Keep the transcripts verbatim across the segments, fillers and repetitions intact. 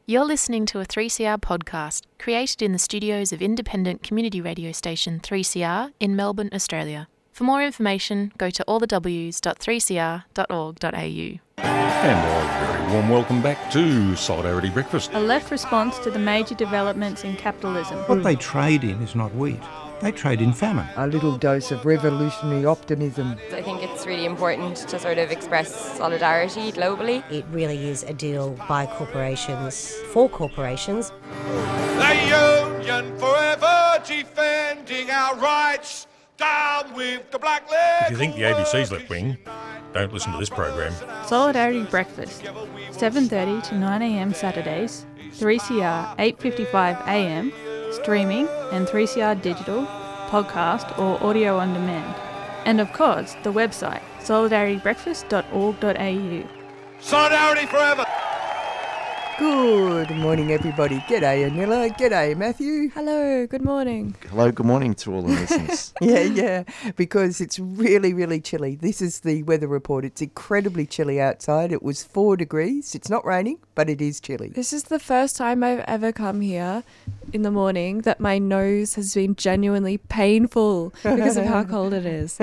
You're listening to a three C R podcast created in the studios of independent community radio station three C R in Melbourne, Australia. For more information, go to all the w s dot three c r dot org dot a u. And a very warm welcome back to Solidarity Breakfast. A left response to the major developments in capitalism. What they trade in is not wheat. They trade in famine. A little dose of revolutionary optimism. I think it's really important to sort of express solidarity globally. It really is a deal by corporations, for corporations. The union forever defending our rights. Down with the black leg. If you think the A B C's left wing, don't listen to this program. Solidarity Breakfast, seven thirty to nine a m Saturdays, three C R eight fifty-five a m, streaming and three C R digital, podcast or audio on demand. And of course, the website solidarity breakfast dot org dot a u. Solidarity forever. Good morning, everybody. G'day, Anila. G'day, Matthew. Hello, good morning. Hello, good morning to all the listeners. Yeah, yeah, because it's really, really chilly. This is the weather report. It's incredibly chilly outside. It was four degrees. It's not raining, but it is chilly. This is the first time I've ever come here in the morning that my nose has been genuinely painful because of how cold it is.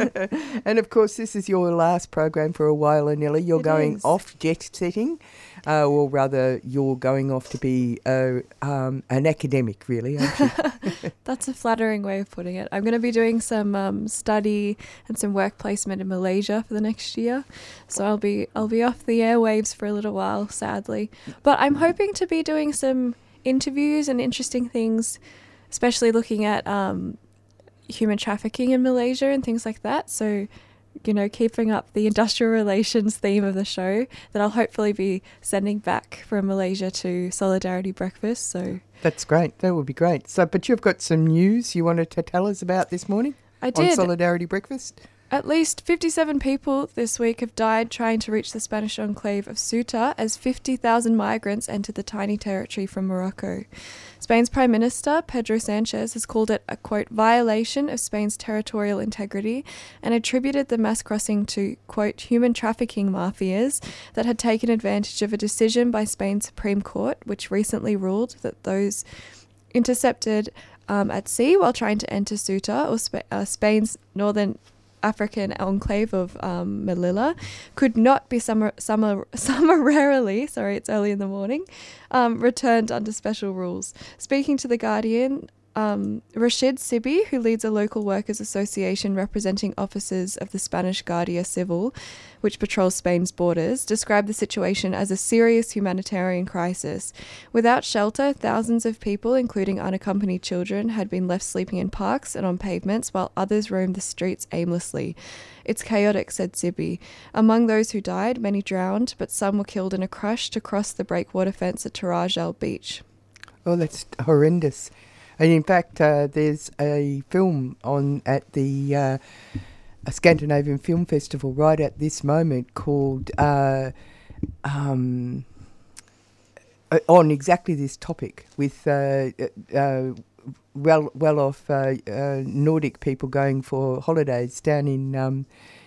And of course, this is your last program for a while, Anila. You're It going is. off jet setting, uh, or rather, you're going off to be uh, um, an academic, really, aren't you? That's a flattering way of putting it. I'm going to be doing some um, study and some work placement in Malaysia for the next year. So I'll be I'll be off the airwaves for a little while, sadly. But I'm hoping to be doing some interviews and interesting things, especially looking at um, human trafficking in Malaysia and things like that. So, you know, keeping up the industrial relations theme of the show that I'll hopefully be sending back from Malaysia to Solidarity Breakfast. So That's great. That would be great. So, but you've got some news you wanted to tell us about this morning I on did. Solidarity Breakfast? At least fifty-seven people this week have died trying to reach the Spanish enclave of Ceuta as fifty thousand migrants entered the tiny territory from Morocco. Spain's Prime Minister, Pedro Sanchez, has called it a, quote, violation of Spain's territorial integrity and attributed the mass crossing to, quote, human trafficking mafias that had taken advantage of a decision by Spain's Supreme Court, which recently ruled that those intercepted um, at sea while trying to enter Ceuta, or Sp- uh, Spain's northern African enclave of um, Melilla, could not be summer, summer, summarily, sorry, it's early in the morning, um, returned under special rules. Speaking to The Guardian, um, Rashid Sibi, who leads a local workers' association representing officers of the Spanish Guardia Civil, which patrols Spain's borders, described the situation as a serious humanitarian crisis. Without shelter, thousands of people, including unaccompanied children, had been left sleeping in parks and on pavements, while others roamed the streets aimlessly. It's chaotic, said Sibi. Among those who died, many drowned, but some were killed in a crush to cross the breakwater fence at Tarajal Beach. Oh, that's horrendous. And in fact, uh, there's a film on at the uh, a Scandinavian Film Festival right at this moment called uh, um, uh, on exactly this topic with uh, uh, well well off uh, uh, Nordic people going for holidays down in um,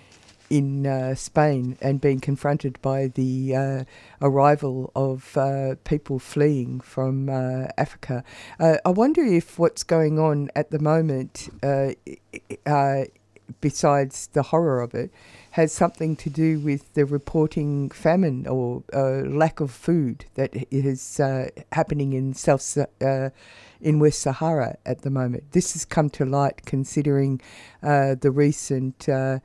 in uh, Spain and being confronted by the uh, arrival of uh, people fleeing from uh, Africa. Uh, I wonder if what's going on at the moment, uh, uh, besides the horror of it, has something to do with the reporting famine or uh, lack of food that is uh, happening in South uh, in West Sahara at the moment. This has come to light considering uh, the recent uh,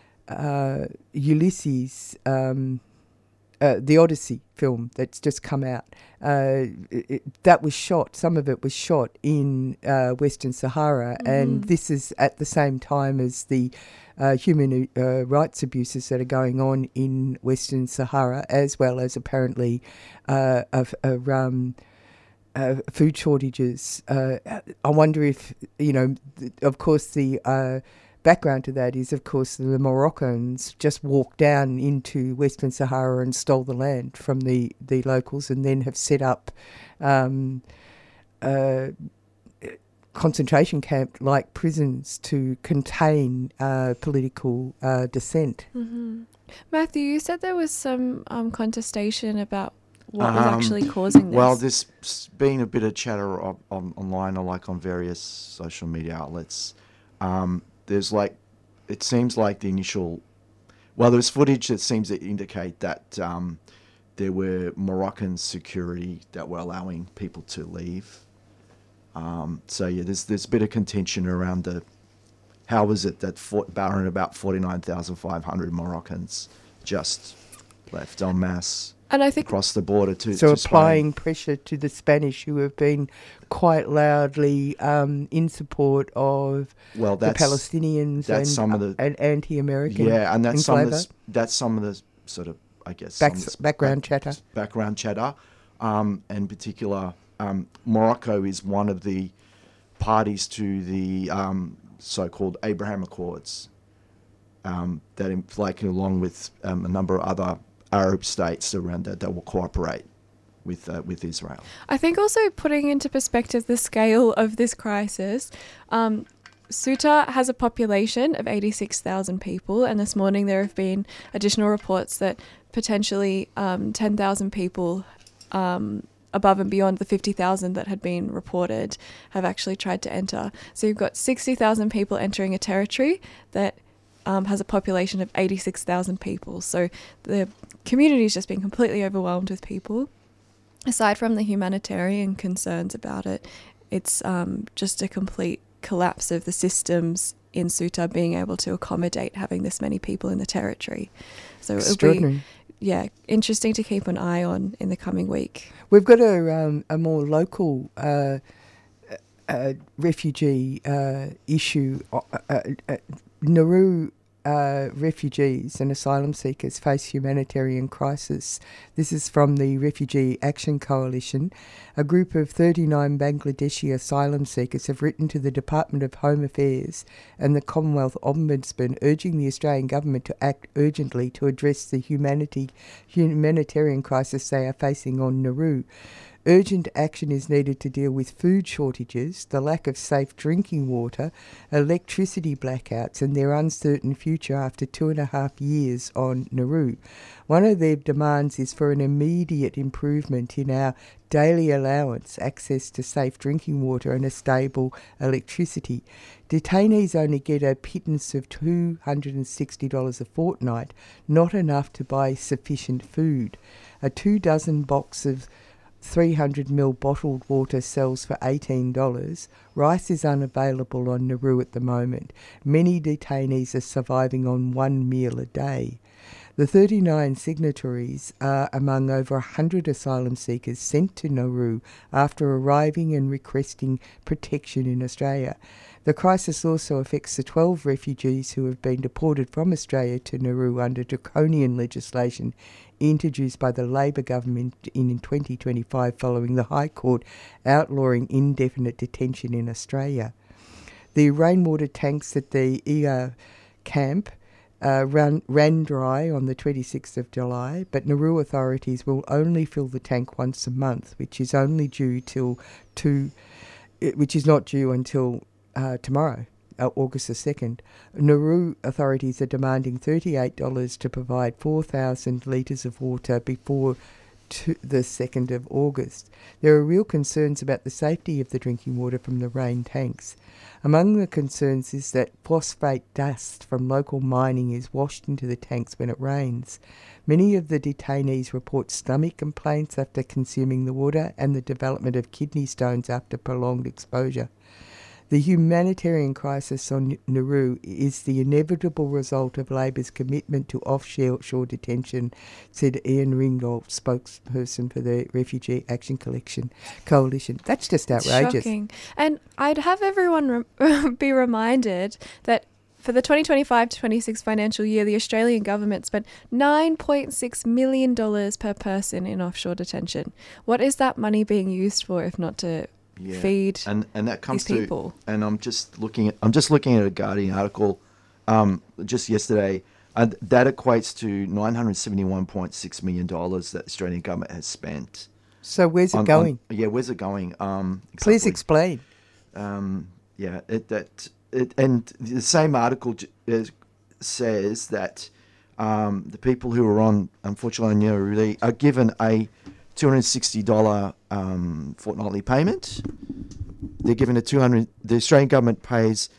Uh, Ulysses, um, uh, the Odyssey film that's just come out. Uh, it, it, that was shot, some of it was shot in uh, Western Sahara, mm-hmm. and this is at the same time as the uh, human uh, rights abuses that are going on in Western Sahara, as well as apparently uh, of, of um, uh, food shortages. Uh, I wonder if, you know, th- of course the Uh, background to that is, of course, the Moroccans just walked down into Western Sahara and stole the land from the, the locals and then have set up um, uh, concentration camp-like prisons to contain uh, political uh, dissent. Mm-hmm. Matthew, you said there was some um, contestation about what was Um, actually causing this? Well, there's s- been a bit of chatter on, on, online or like on various social media outlets. Um, there's like, it seems like the initial, well, there's footage that seems to indicate that um, there were Moroccan security that were allowing people to leave. Um, so yeah, there's there's a bit of contention around the, how was it that Fort Barron about forty-nine thousand five hundred Moroccans just left en masse and I think across the border to So to applying Spain. pressure to the Spanish, who have been quite loudly um, in support of Well, the that's Palestinians that's and, some of the and anti-American. yeah, and that's in some of the, flavour. s- that's some of the sort of I guess Back- some of the s- background back- chatter. background chatter, um, in particular, um, Morocco is one of the parties to the um, so-called Abraham Accords. Um, that, in, like, along with um, a number of other Arab states around that, that will cooperate with uh, with Israel. I think also putting into perspective the scale of this crisis, um, Ceuta has a population of eighty-six thousand people, and this morning there have been additional reports that potentially um, ten thousand people um, above and beyond the fifty thousand that had been reported have actually tried to enter. So you've got sixty thousand people entering a territory that um, has a population of eighty-six thousand people. So the community's just been completely overwhelmed with people. Aside from the humanitarian concerns about it, it's um, just a complete collapse of the systems in Ceuta being able to accommodate having this many people in the territory. So it'll be, Extraordinary. yeah, interesting to keep an eye on in the coming week. We've got a um, a more local uh, uh, refugee uh, issue. Uh, uh, uh, Nauru uh, refugees and asylum seekers face humanitarian crisis. This is from the Refugee Action Coalition. A group of thirty-nine Bangladeshi asylum seekers have written to the Department of Home Affairs and the Commonwealth Ombudsman urging the Australian Government to act urgently to address the humanity, humanitarian crisis they are facing on Nauru. Urgent action is needed to deal with food shortages, the lack of safe drinking water, electricity blackouts and their uncertain future after two and a half years on Nauru. One of their demands is for an immediate improvement in our daily allowance, access to safe drinking water and a stable electricity. Detainees only get a pittance of two hundred sixty dollars a fortnight, not enough to buy sufficient food. A two dozen box of three hundred milliliter bottled water sells for eighteen dollars. Rice is unavailable on Nauru at the moment. Many detainees are surviving on one meal a day. The thirty-nine signatories are among over one hundred asylum seekers sent to Nauru after arriving and requesting protection in Australia. The crisis also affects the twelve refugees who have been deported from Australia to Nauru under draconian legislation introduced by the Labor government in twenty twenty-five following the High Court outlawing indefinite detention in Australia. The rainwater tanks at the Ia camp uh, ran, ran dry on the twenty-sixth of July, but Nauru authorities will only fill the tank once a month, which is only due till two, which is not due until uh, tomorrow. Uh, August the second. Nauru authorities are demanding thirty-eight dollars to provide four thousand litres of water before to the second of August. There are real concerns about the safety of the drinking water from the rain tanks. Among the concerns is that phosphate dust from local mining is washed into the tanks when it rains. Many of the detainees report stomach complaints after consuming the water and the development of kidney stones after prolonged exposure. The humanitarian crisis on Nauru is the inevitable result of Labor's commitment to offshore detention, said Ian Ringgold, spokesperson for the Refugee Action Collection Coalition. That's just outrageous. Shocking. And I'd have everyone re- be reminded that for the twenty twenty-five to twenty-six financial year, the Australian government spent nine point six million dollars per person in offshore detention. What is that money being used for if not to Yeah. feed and and that comes these to people? And I'm just looking at I'm just looking at a Guardian article um, just yesterday. Uh, that equates to nine hundred seventy-one point six million dollars that the Australian government has spent. So where's it on, going? On, yeah, where's it going? Um, Please exactly. explain. Um, yeah, it, that it, and the same article j- is, says that um, the people who are on, unfortunately, on Nauru are given a two hundred sixty dollars um, fortnightly payment. They're given a two hundred. The Australian government pays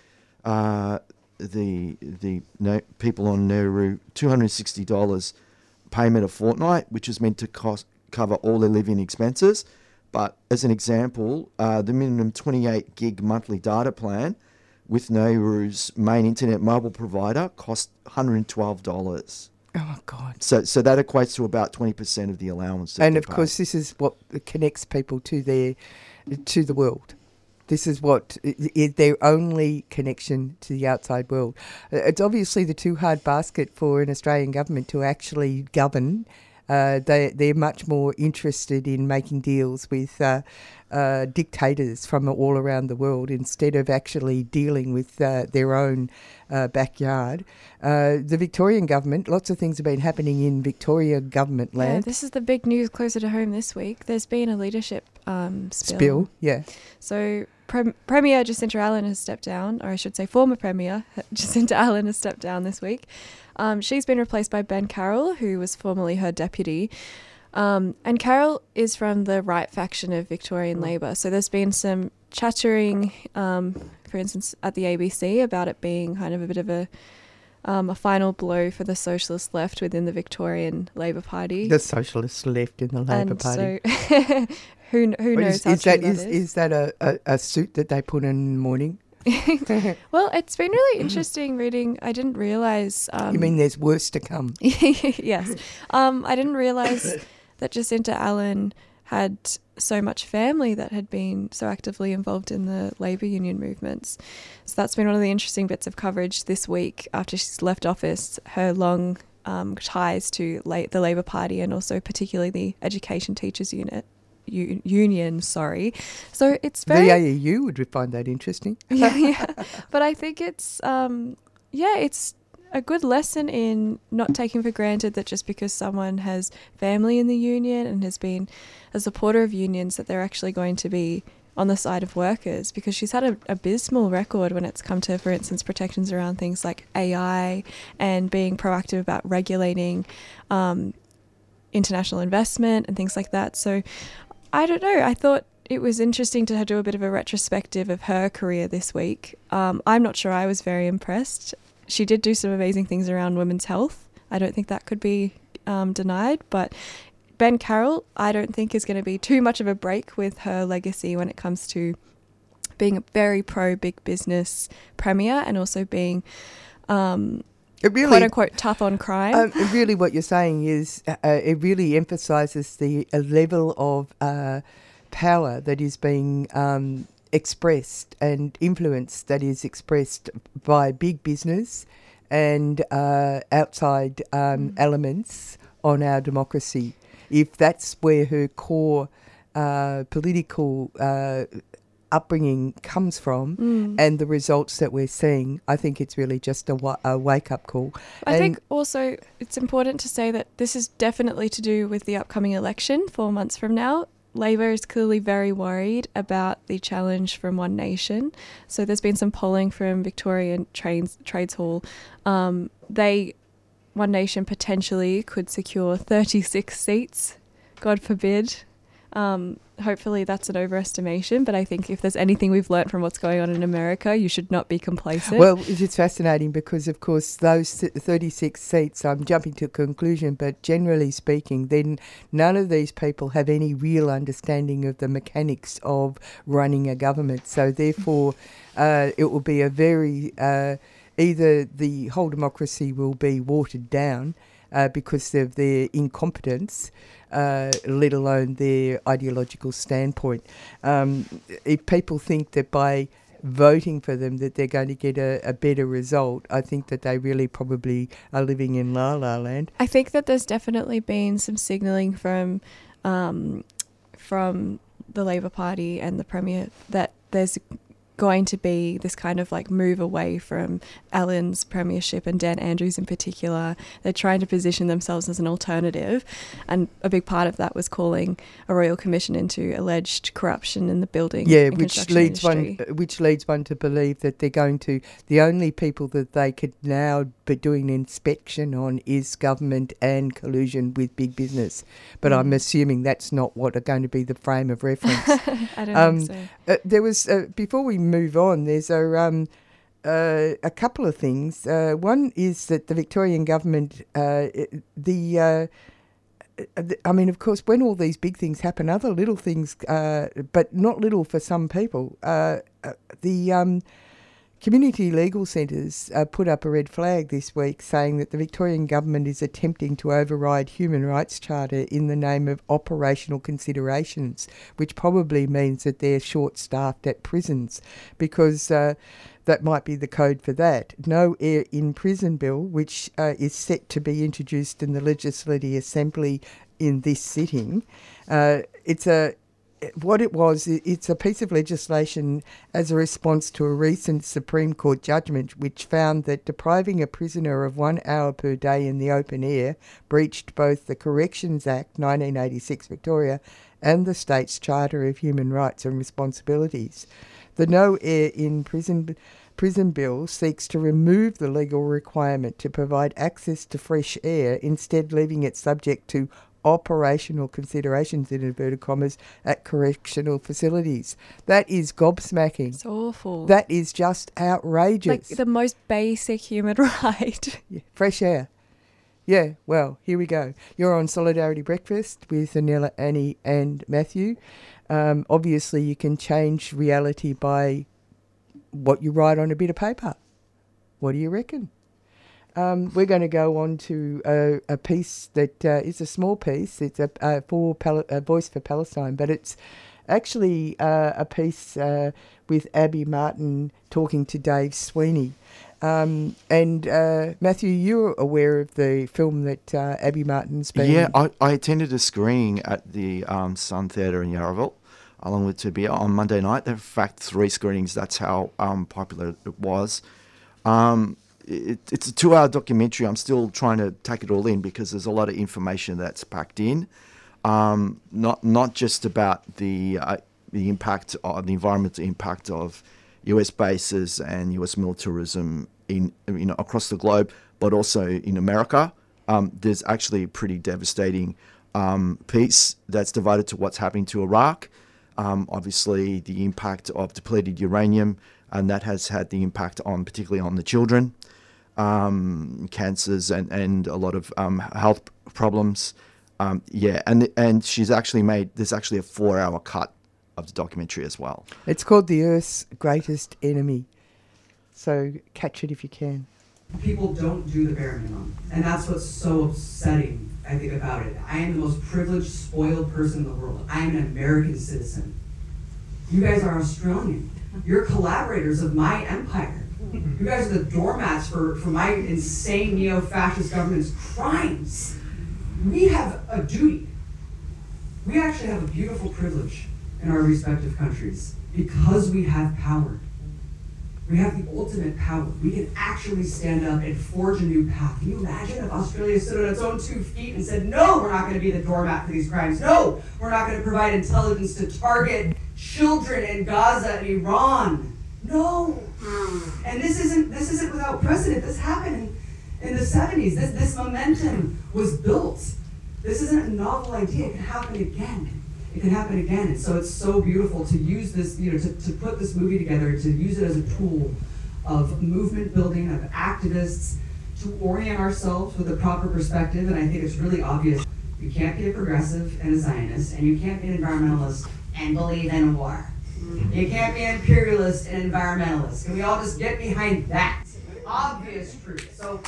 uh, the the no, people on Nauru two hundred sixty dollars payment a fortnight, which is meant to cost cover all their living expenses. But as an example, uh, the minimum twenty-eight gig monthly data plan with Nauru's main internet mobile provider cost one hundred twelve dollars. Oh, my God. So so that equates to about twenty percent of the allowance. that And they of pay. course, this is what connects people to their to the world. This is what is their only connection to the outside world. It's obviously the too hard basket for an Australian government to actually govern. Uh, they they're much more interested in making deals with uh, uh, dictators from all around the world instead of actually dealing with uh, their own uh, backyard. Uh, the Victorian government, lots of things have been happening in Victoria government land. Yeah, this is the big news closer to home this week. There's been a leadership um, spill. Spill, yeah. So Prem- Premier Jacinta Allen has stepped down, or I should say former Premier Jacinta Allen has stepped down this week. Um, she's been replaced by Ben Carroll, who was formerly her deputy. Um, and Carroll is from the right faction of Victorian mm. Labor. So there's been some chattering, um, for instance, at the A B C about it being kind of a bit of a um, a final blow for the socialist left within the Victorian Labor Party. The socialist left in the Labor and Party. So who who What knows is, how is true that, that is, is? is that a, a, a suit that they put on in the morning? Well, it's been really interesting reading. I didn't realise... Um, you mean there's worse to come? Yes. Um, I didn't realise that Jacinta Allen had so much family that had been so actively involved in the labour union movements. So that's been one of the interesting bits of coverage this week after she's left office, her long um, ties to la- the Labor Party and also particularly the Education Teachers Unit. U- union, sorry. So it's very... The A E U would find that interesting. yeah, yeah. But I think it's, um, yeah, it's a good lesson in not taking for granted that just because someone has family in the union and has been a supporter of unions that they're actually going to be on the side of workers, because she's had an abysmal record when it's come to, for instance, protections around things like A I and being proactive about regulating um, international investment and things like that. So I don't know. I thought it was interesting to do a bit of a retrospective of her career this week. Um, I'm not sure I was very impressed. She did do some amazing things around women's health. I don't think that could be um, denied. But Ben Carroll, I don't think is going to be too much of a break with her legacy when it comes to being a very pro-big business premier and also being... Um, It really, quote unquote, tough on crime. Um, really, what you're saying is uh, it really emphasises the uh, level of uh, power that is being um, expressed and influence that is expressed by big business and uh, outside um, mm. elements on our democracy. If that's where her core uh, political uh, upbringing comes from mm. and the results that we're seeing, I think it's really just a, wa- a wake-up call. I and think also it's important to say that this is definitely to do with the upcoming election four months from now. Labor is clearly very worried about the challenge from One Nation. So there's been some polling from Victorian Trades, Trades Hall. Um, they, One Nation potentially could secure thirty-six seats, God forbid. Um, hopefully that's an overestimation, but I think if there's anything we've learnt from what's going on in America, you should not be complacent. Well, it's fascinating because, of course, those thirty-six seats, I'm jumping to a conclusion, but generally speaking, then none of these people have any real understanding of the mechanics of running a government. So therefore, uh, it will be a very, uh, either the whole democracy will be watered down Uh, because of their incompetence, uh, let alone their ideological standpoint. Um, if people think that by voting for them that they're going to get a, a better result, I think that they really probably are living in La La Land. I think that there's definitely been some signalling from um, from the Labor Party and the Premier that there's going to be this kind of like move away from Alan's premiership and Dan Andrews in particular. They're trying to position themselves as an alternative, and a big part of that was calling a royal commission into alleged corruption in the building yeah, and which construction leads industry. one which leads one to believe that they're going to the only people that they could now be doing inspection on is government and collusion with big business. But mm. I'm assuming that's not what are going to be the frame of reference. I don't um, think Uh, so. there was uh, before we move on. There's a um, uh, a couple of things. Uh, one is that the Victorian government, uh, the, uh, the I mean, of course, when all these big things happen, other little things, uh, but not little for some people. Uh, uh, the um, community legal centres uh, put up a red flag this week saying that the Victorian government is attempting to override Human Rights Charter in the name of operational considerations, which probably means that they're short-staffed at prisons, because uh, that might be the code for that. No Air in Prison Bill, which uh, is set to be introduced in the Legislative Assembly in this sitting. Uh, it's a What it was, it's a piece of legislation as a response to a recent Supreme Court judgment which found that depriving a prisoner of one hour per day in the open air breached both the Corrections Act nineteen eighty-six Victoria and the state's Charter of Human Rights and Responsibilities. The No Air in Prison Prison Bill seeks to remove the legal requirement to provide access to fresh air, instead leaving it subject to operational considerations, in inverted commas, at correctional facilities. That is gobsmacking. It's awful. That is just outrageous. Like the most basic human right. Yeah, fresh air. Yeah, well, here we go. You're on Solidarity Breakfast with Anella, Annie and Matthew. Um, obviously, you can change reality by what you write on a bit of paper. What do you reckon? Um, we're going to go on to a, a piece that uh, is a small piece. It's a, a, for Pal- a Voice for Palestine, but it's actually uh, a piece uh, with Abby Martin talking to Dave Sweeney. Um, and uh, Matthew, you're aware of the film that uh, Abby Martin's been... Yeah, I, I attended a screening at the um, Sun Theatre in Yarraville, along with Tabia, on Monday night. There were, in fact, three screenings. That's how um, popular it was. Um, it, it's a two-hour documentary. I'm still trying to take it all in because there's a lot of information that's packed in. Um, not not just about the uh, the impact, of, the environmental impact of U S bases and U S militarism in you know across the globe, but also in America. Um, there's actually a pretty devastating um, piece that's devoted to what's happening to Iraq. Um, obviously, the impact of depleted uranium, and that has had the impact on, particularly on the children, um, cancers and, and a lot of um, health problems. Um, yeah, and and she's actually made, there's actually a four-hour cut of the documentary as well. It's called The Earth's Greatest Enemy. So catch it if you can. People don't do the bare minimum, and that's what's so upsetting, I think, about it. I am the most privileged, spoiled person in the world. I am an American citizen. You guys are Australian. You're collaborators of my empire. You guys are the doormats for, for my insane neo-fascist government's crimes. We have a duty. We actually have a beautiful privilege in our respective countries because we have power. We have the ultimate power. We can actually stand up and forge a new path. Can you imagine if Australia stood on its own two feet and said, no, we're not going to be the doormat for these crimes. No, we're not going to provide intelligence to target children in Gaza and Iran. No. And this isn't this isn't without precedent. This happened in the seventies. This, this momentum was built. This isn't a novel idea. It can happen again. It can happen again. And so it's so beautiful to use this, you know, to, to put this movie together, to use it as a tool of movement building, of activists, to orient ourselves with a proper perspective. And I think it's really obvious. You can't be a progressive and a Zionist, and you can't be an environmentalist and believe in war. You can't be an imperialist and environmentalist. Can we all just get behind that? Obvious truth. So,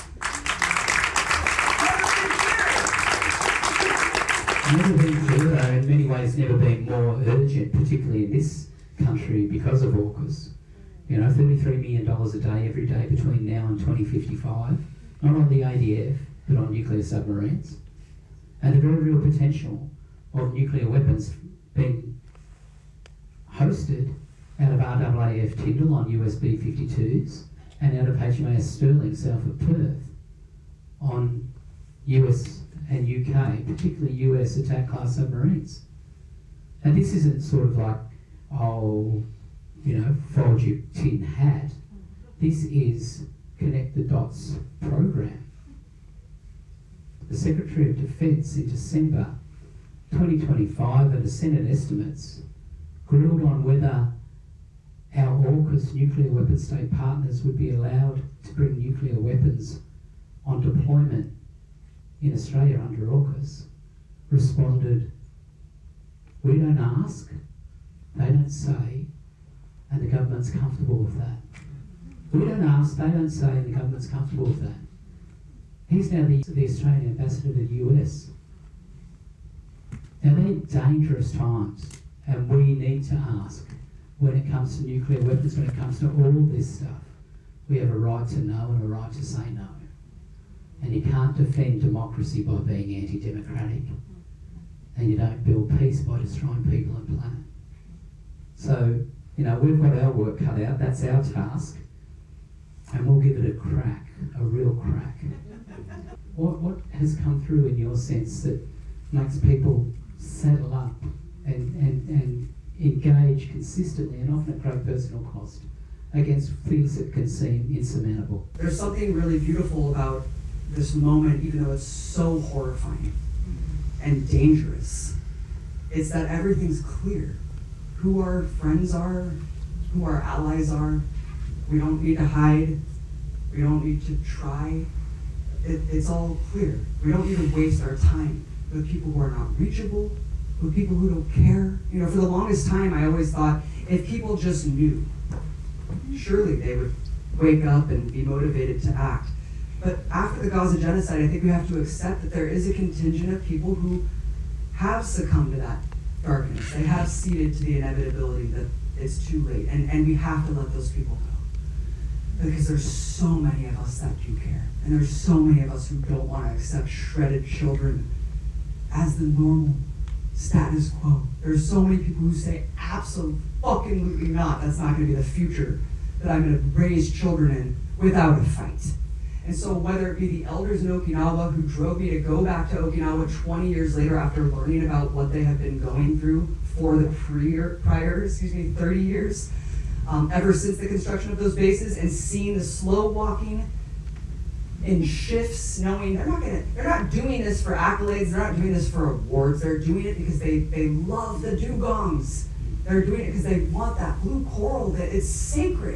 never been clearer, in many ways never been more urgent, particularly in this country because of AUKUS. You know, thirty-three million dollars a day every day between now and twenty fifty-five, not on the A D F, but on nuclear submarines. And the very real potential of nuclear weapons being hosted out of R A A F Tyndall on U S B fifty-twos, and out of H M A S Sterling south of Perth on U S and U K, particularly U S attack class submarines. And this isn't sort of like, oh, you know, fold your tin hat. This is connect the dots program. The Secretary of Defence in December twenty twenty-five at the Senate estimates grilled on whether our AUKUS nuclear weapon state partners would be allowed to bring nuclear weapons on deployment in Australia under AUKUS, responded, we don't ask, they don't say, and the government's comfortable with that. We don't ask, they don't say, and the government's comfortable with that. He's now the, the Australian ambassador to the U S. Now they're dangerous times, and we need to ask when it comes to nuclear weapons, when it comes to all this stuff. We have a right to know and a right to say no. And you can't defend democracy by being anti-democratic. And you don't build peace by destroying people and planet. So, you know, we've got our work cut out, that's our task, and we'll give it a crack, a real crack. What, what has come through in your sense that makes people settle up and, and, and engage consistently and often at great personal cost against things that can seem insurmountable? There's something really beautiful about this moment, even though it's so horrifying and dangerous. It's that everything's clear. Who our friends are, who our allies are. We don't need to hide. We don't need to try. It, it's all clear. We don't need to waste our time with people who are not reachable, with people who don't care. You know, for the longest time, I always thought if people just knew, surely they would wake up and be motivated to act. But after the Gaza genocide, I think we have to accept that there is a contingent of people who have succumbed to that darkness. They have ceded to the inevitability that it's too late. And, and we have to let those people go. Because there's so many of us that do care. And there's so many of us who don't want to accept shredded children as the normal status quo. There's so many people who say, absolutely not. That's not going to be the future that I'm going to raise children in without a fight. And so whether it be the elders in Okinawa who drove me to go back to Okinawa twenty years later after learning about what they have been going through for the prior, prior excuse me, thirty years, um, ever since the construction of those bases, and seeing the slow walking in shifts, knowing they're not gonna, they're not doing this for accolades, they're not doing this for awards, they're doing it because they, they love the dugongs. They're doing it because they want that blue coral, that it's sacred.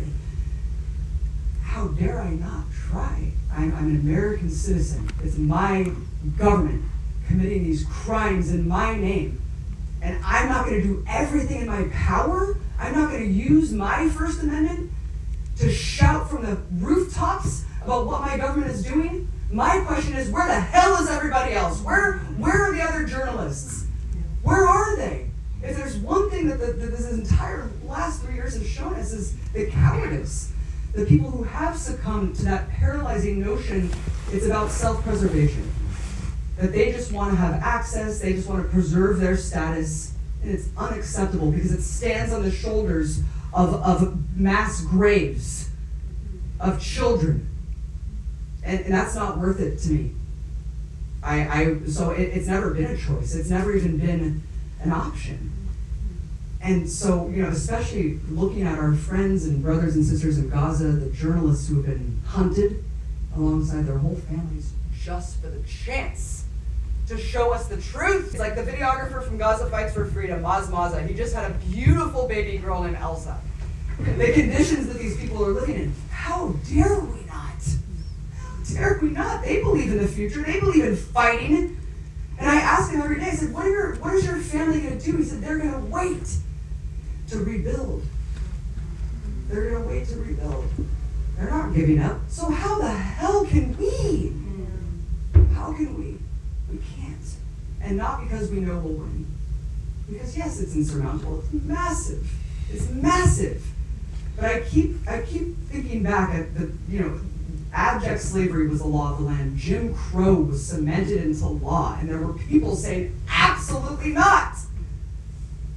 How dare I not try? I'm, I'm an American citizen. It's my government committing these crimes in my name. And I'm not going to do everything in my power. I'm not going to use my First Amendment to shout from the rooftops about what my government is doing. My question is, where the hell is everybody else? Where, where are the other journalists? Where are they? If there's one thing that, the, that this entire last three years has shown us is the cowardice. The people who have succumbed to that paralyzing notion, it's about self-preservation. That they just want to have access, they just want to preserve their status, and it's unacceptable because it stands on the shoulders of, of mass graves, of children. And, and that's not worth it to me. I, I so it, it's never been a choice. It's never even been an option. And so, you know, especially looking at our friends and brothers and sisters in Gaza, the journalists who have been hunted alongside their whole families just for the chance to show us the truth. It's like the videographer from Gaza Fights for Freedom, Maz Maza. He just had a beautiful baby girl named Elsa. The conditions that these people are living in, how dare we not? How dare we not? They believe in the future. They believe in fighting. And I ask him every day, I said, what, are your, what is your family going to do? He said, they're going to wait to rebuild. They're going to wait to rebuild. They're not giving up. So how the hell can we? How can we? We can't. And not because we know we'll win. Because yes, it's insurmountable. It's massive. It's massive. But I keep I keep thinking back at the, you know, abject slavery was the law of the land. Jim Crow was cemented into law. And there were people saying, absolutely not.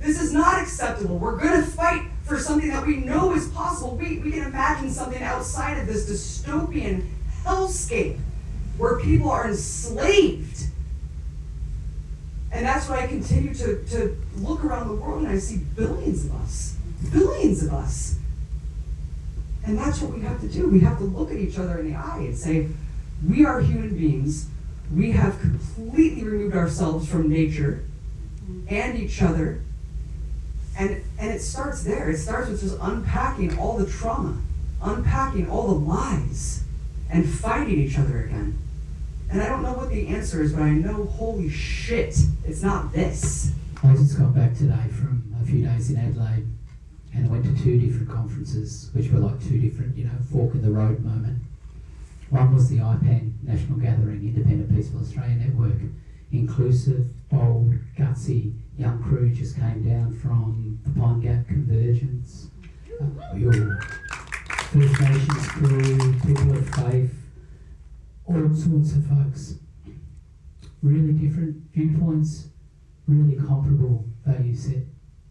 This is not acceptable. We're going to fight for something that we know is possible. We, we can imagine something outside of this dystopian hellscape where people are enslaved. And that's why I continue to, to look around the world and I see billions of us. Billions of us. And that's what we have to do. We have to look at each other in the eye and say, we are human beings. We have completely removed ourselves from nature and each other. And, and it starts there. It starts with just unpacking all the trauma, unpacking all the lies, and fighting each other again. And I don't know what the answer is, but I know, holy shit, it's not this. I just got back today from a few days in Adelaide, and I went to two different conferences, which were like two different, you know, fork in the road moment. One was the I PAN National Gathering, Independent Peaceful Australia Network. Inclusive, bold, gutsy, young crew just came down from the Pine Gap Convergence, uh, your First Nations crew, people of faith, all sorts of folks. Really different viewpoints, really comparable value set.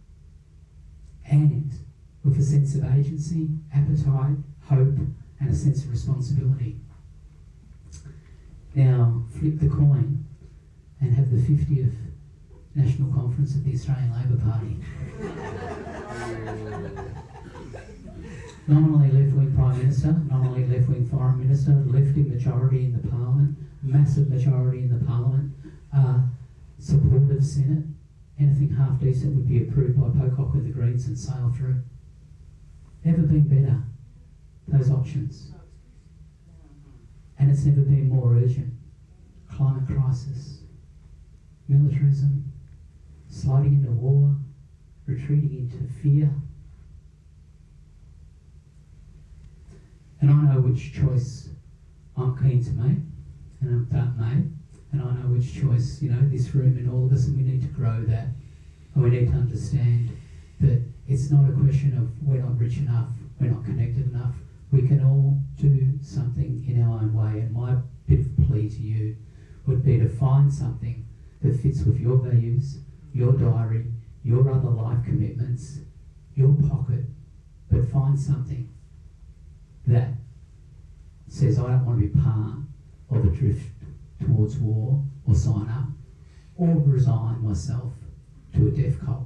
And with a sense of agency, appetite, hope, and a sense of responsibility. Now, flip the coin and have the fiftieth National Conference of the Australian Labor Party. Nominally left-wing Prime Minister, nominally left-wing Foreign Minister, left-wing majority in the Parliament, massive majority in the Parliament, uh, supportive Senate. Anything half decent would be approved by Pocock with the Greens and sail through. Never been better, those options. And it's never been more urgent. Climate crisis, militarism, sliding into war, retreating into fear. And I know which choice I'm keen to make, and I've made, and I know which choice, you know, this room and all of us, and we need to grow that. And we need to understand that it's not a question of we're not rich enough, we're not connected enough. We can all do something in our own way, and my bit of plea to you would be to find something that fits with your values, your diary, your other life commitments, your pocket, but find something that says, I don't want to be part of a drift towards war, or sign up, or resign myself to a death cult.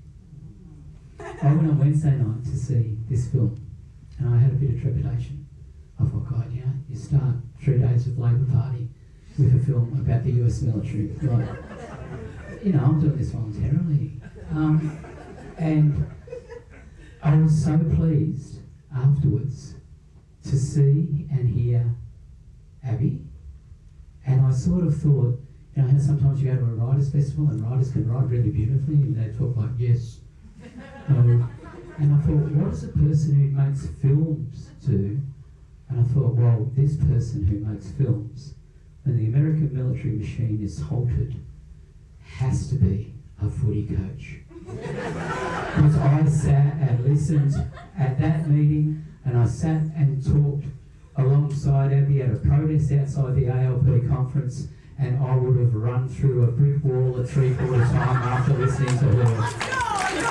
I went on Wednesday night to see this film, and I had a bit of trepidation. I thought, God, you know, you start three days of Labor Party with a film about the U S military. Like, you know, I'm doing this voluntarily. Um, and I was so pleased afterwards to see and hear Abby. And I sort of thought, you know, how sometimes you go to a writers' festival and writers can write really beautifully and they talk like, yes. Um, and I thought, what does a person who makes films do? And I thought, well, this person who makes films, when the American military machine is halted, has to be a footy coach. Because I sat and listened at that meeting, and I sat and talked alongside Abby at a protest outside the A L P conference, and I would have run through a brick wall at three-quarter time after listening to her.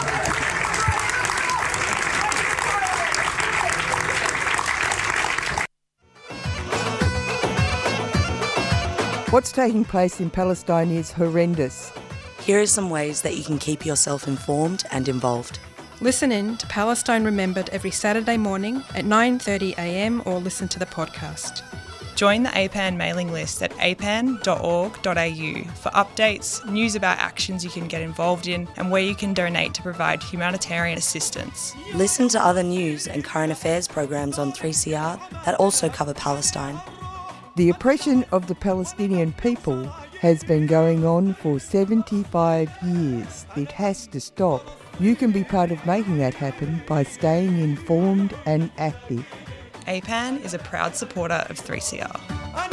What's taking place in Palestine is horrendous. Here are some ways that you can keep yourself informed and involved. Listen in to Palestine Remembered every Saturday morning at nine thirty a m or listen to the podcast. Join the A P A N mailing list at a p a n dot org dot a u for updates, news about actions you can get involved in, and where you can donate to provide humanitarian assistance. Listen to other news and current affairs programs on three C R that also cover Palestine. The oppression of the Palestinian people has been going on for seventy-five years. It has to stop. You can be part of making that happen by staying informed and active. A P A N is a proud supporter of three C R.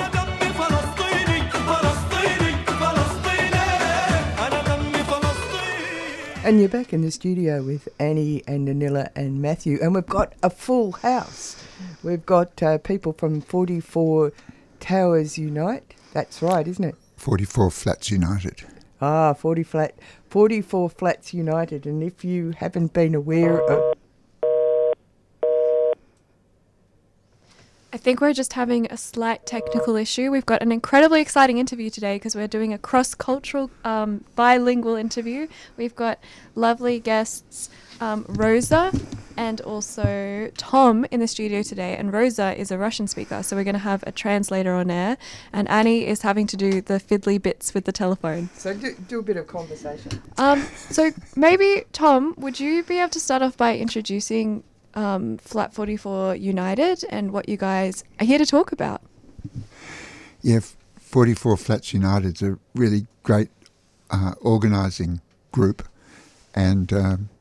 And you're back in the studio with Annie and Anila and Matthew, and we've got a full house. We've got uh, people from forty-four Towers Unite. That's right, isn't it? forty-four Flats United. Ah, forty flat, forty-four Flats United, and if you haven't been aware of... I think we're just having a slight technical issue. We've got an incredibly exciting interview today because we're doing a cross-cultural, um, bilingual interview. We've got lovely guests, um, Rosa and also Tom in the studio today. And Rosa is a Russian speaker, so we're going to have a translator on air. And Annie is having to do the fiddly bits with the telephone. So do, do a bit of conversation. Um, so maybe, Tom, would you be able to start off by introducing Um, Flat forty-four United and what you guys are here to talk about? Yeah, forty-four Flats United is a really great uh, organising group, and um,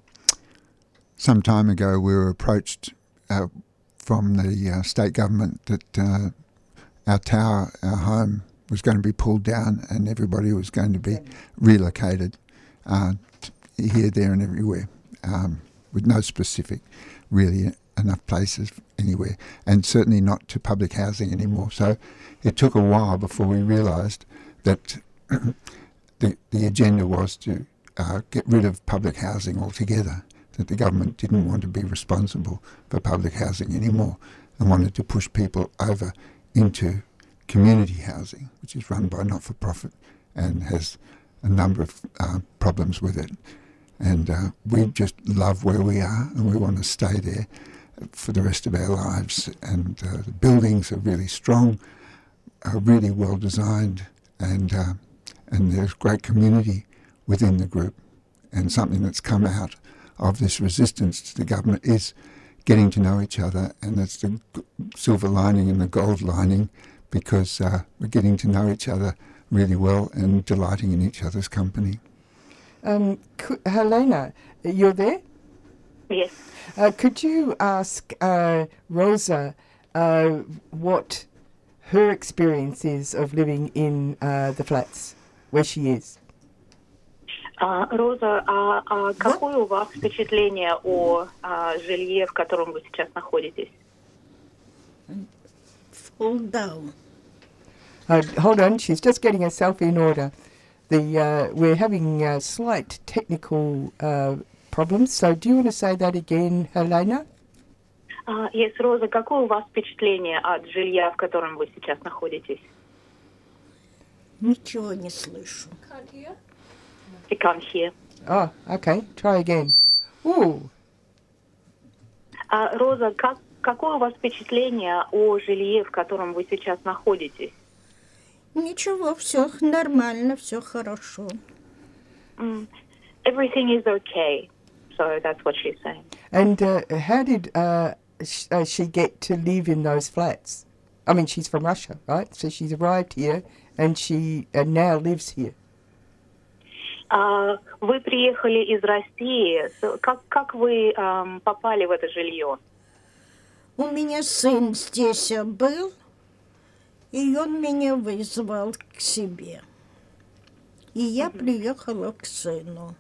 some time ago we were approached uh, from the uh, state government that uh, our tower, our home, was going to be pulled down and everybody was going to be relocated uh, here, there and everywhere, um, with no specific really enough places anywhere, and certainly not to public housing anymore. So it took a while before we realised that the, the agenda was to uh, get rid of public housing altogether, that the government didn't want to be responsible for public housing anymore and wanted to push people over into community housing, which is run by not-for-profit and has a number of uh, problems with it. And uh, we just love where we are and we want to stay there for the rest of our lives. And uh, the buildings are really strong, are really well designed, and uh, and there's great community within the group. And something that's come out of this resistance to the government is getting to know each other, and that's the silver lining and the gold lining, because uh, we're getting to know each other really well and delighting in each other's company. Um, could, Helena, you're there? Yes. Uh, could you ask uh, Rosa uh, what her experience is of living in uh, the flats where she is? Uh, Роза, а, а какое у вас впечатление о а, жилье, в котором вы сейчас находитесь? Fall down. Uh, hold on, she's just getting herself in order. The uh, we're having uh, slight technical uh, problems, so do you want to say that again, Helena? Uh, yes, Роза, какое у вас впечатление от жилья, в котором вы сейчас находитесь? Ничего не слышу. Can't hear. You can't hear. Oh, okay, try again. Ooh. Uh, Роза, как, какое у вас впечатление о жилье, в котором вы сейчас находитесь? Ничего, все нормально, все хорошо. Mm. Everything is okay, so that's what she's saying. And uh, how did uh, sh- uh, she get to live in those flats? I mean, she's from Russia, right? So she's arrived here and she uh, now lives here. Uh, вы приехали из России. So, как, как вы um, попали в это жилье? У меня сын здесь был. И он меня вызвал к себе. И я приехала к сыну.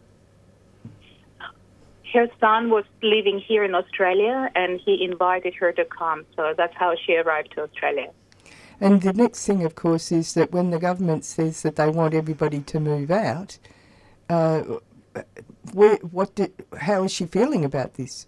Her son was living here in Australia, and he invited her to come. So that's how she arrived to Australia. And the next thing, of course, is that when the government says that they want everybody to move out, uh, where, what did, how is she feeling about this?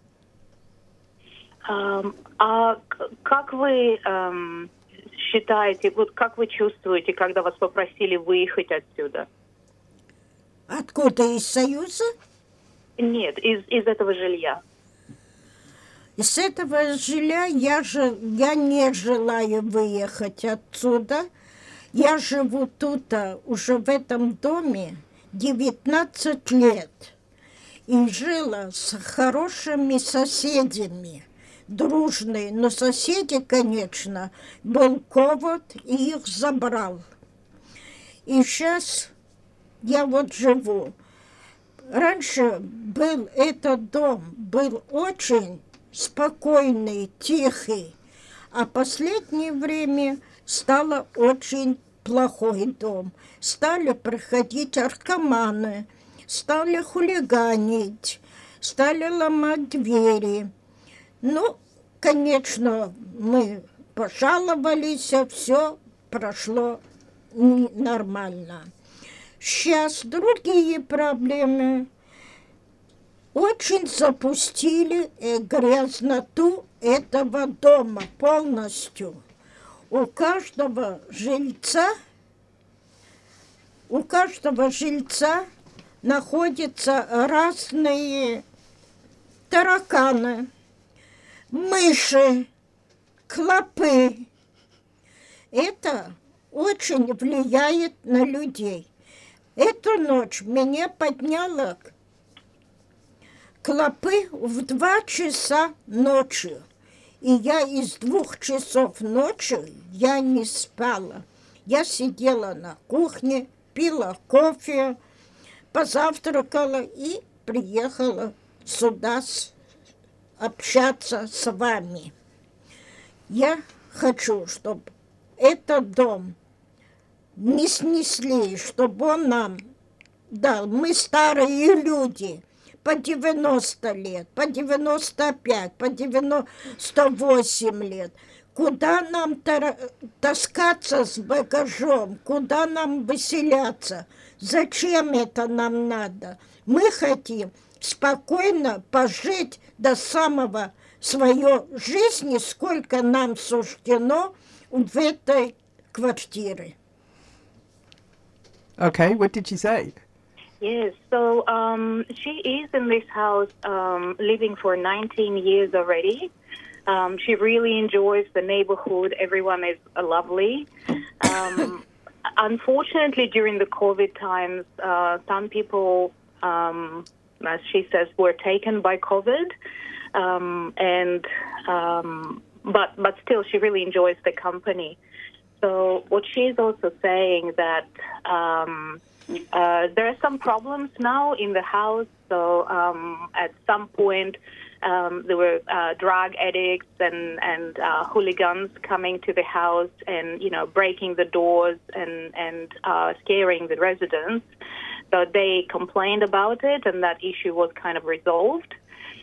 Um, а как вы... Um, считаете, вот как вы чувствуете, когда вас попросили выехать отсюда? Откуда, из Союза? Нет, из, из этого жилья. Из этого жилья я, же, я не желаю выехать отсюда. Я живу тут, уже в этом доме, девятнадцать лет. И жила с хорошими соседями. Дружные, но соседи, конечно, был ковид и их забрал. И сейчас я вот живу. Раньше был этот дом, был очень спокойный, тихий, а в последнее время стало очень плохой дом. Стали приходить наркоманы, стали хулиганить, стали ломать двери. Ну, конечно, мы пожаловались, все прошло нормально. Сейчас другие проблемы. Очень запустили э, грязноту этого дома полностью. У каждого жильца, у каждого жильца находятся разные тараканы, мыши, клопы. Это очень влияет на людей. Эту ночь меня подняло клопы в два часа ночи. И я из двух часов ночи я не спала. Я сидела на кухне, пила кофе, позавтракала и приехала сюда с, общаться с вами. Я хочу, чтобы этот дом не снесли, чтобы он нам дал. Мы старые люди, по девяносто лет, по девяносто пять, по девяносто восемь лет. Куда нам таскаться с багажом? Куда нам выселяться? Зачем это нам надо? Мы хотим спокойно пожить до самого своей жизни, сколько нам суждено в этой квартире. Okay, what did she say? Yes, so um, she is in this house um, living for nineteen years already. Um, she really enjoys the neighborhood. Everyone is uh, lovely. Um, unfortunately, during the COVID times, uh, some people, um, as she says, were taken by COVID. Um, and um, but but still, she really enjoys the company. So what she's also saying that um, uh, there are some problems now in the house. So um, at some point, um, there were uh, drug addicts and and uh, hooligans coming to the house and you know breaking the doors and and uh, scaring the residents. So they complained about it, and that issue was kind of resolved.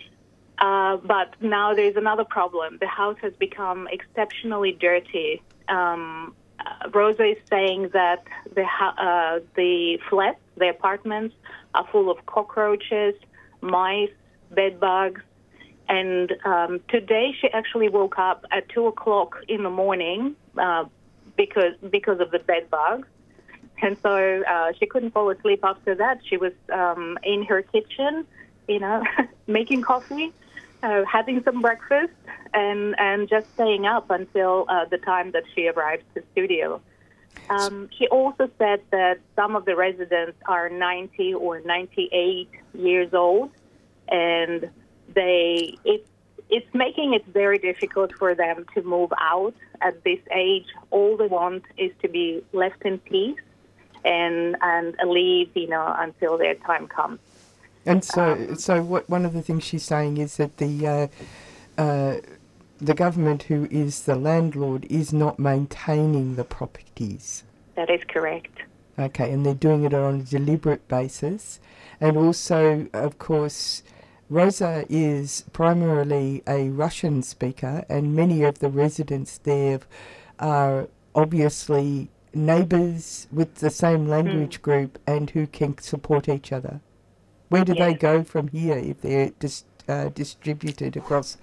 Uh, but now there's another problem. The house has become exceptionally dirty. Um, uh, Rosa is saying that the uh, the flats, the apartments, are full of cockroaches, mice, bed bugs. And um, today she actually woke up at two o'clock in the morning uh, because because of the bed bugs. And so uh, she couldn't fall asleep after that. She was um, in her kitchen, you know, making coffee, uh, having some breakfast, and, and just staying up until uh, the time that she arrived to the studio. Um, she also said that some of the residents are ninety or ninety-eight years old, and they it's, it's making it very difficult for them to move out at this age. All they want is to be left in peace and and leave, you know, until their time comes. And so, Um, so what? One of the things she's saying is that the uh, uh, the government, who is the landlord, is not maintaining the properties. That is correct. Okay, and they're doing it on a deliberate basis, and also, of course, Rosa is primarily a Russian speaker, and many of the residents there are obviously neighbours with the same language mm. group and who can support each other. Where do yes. they go from here if they're dis- uh, distributed across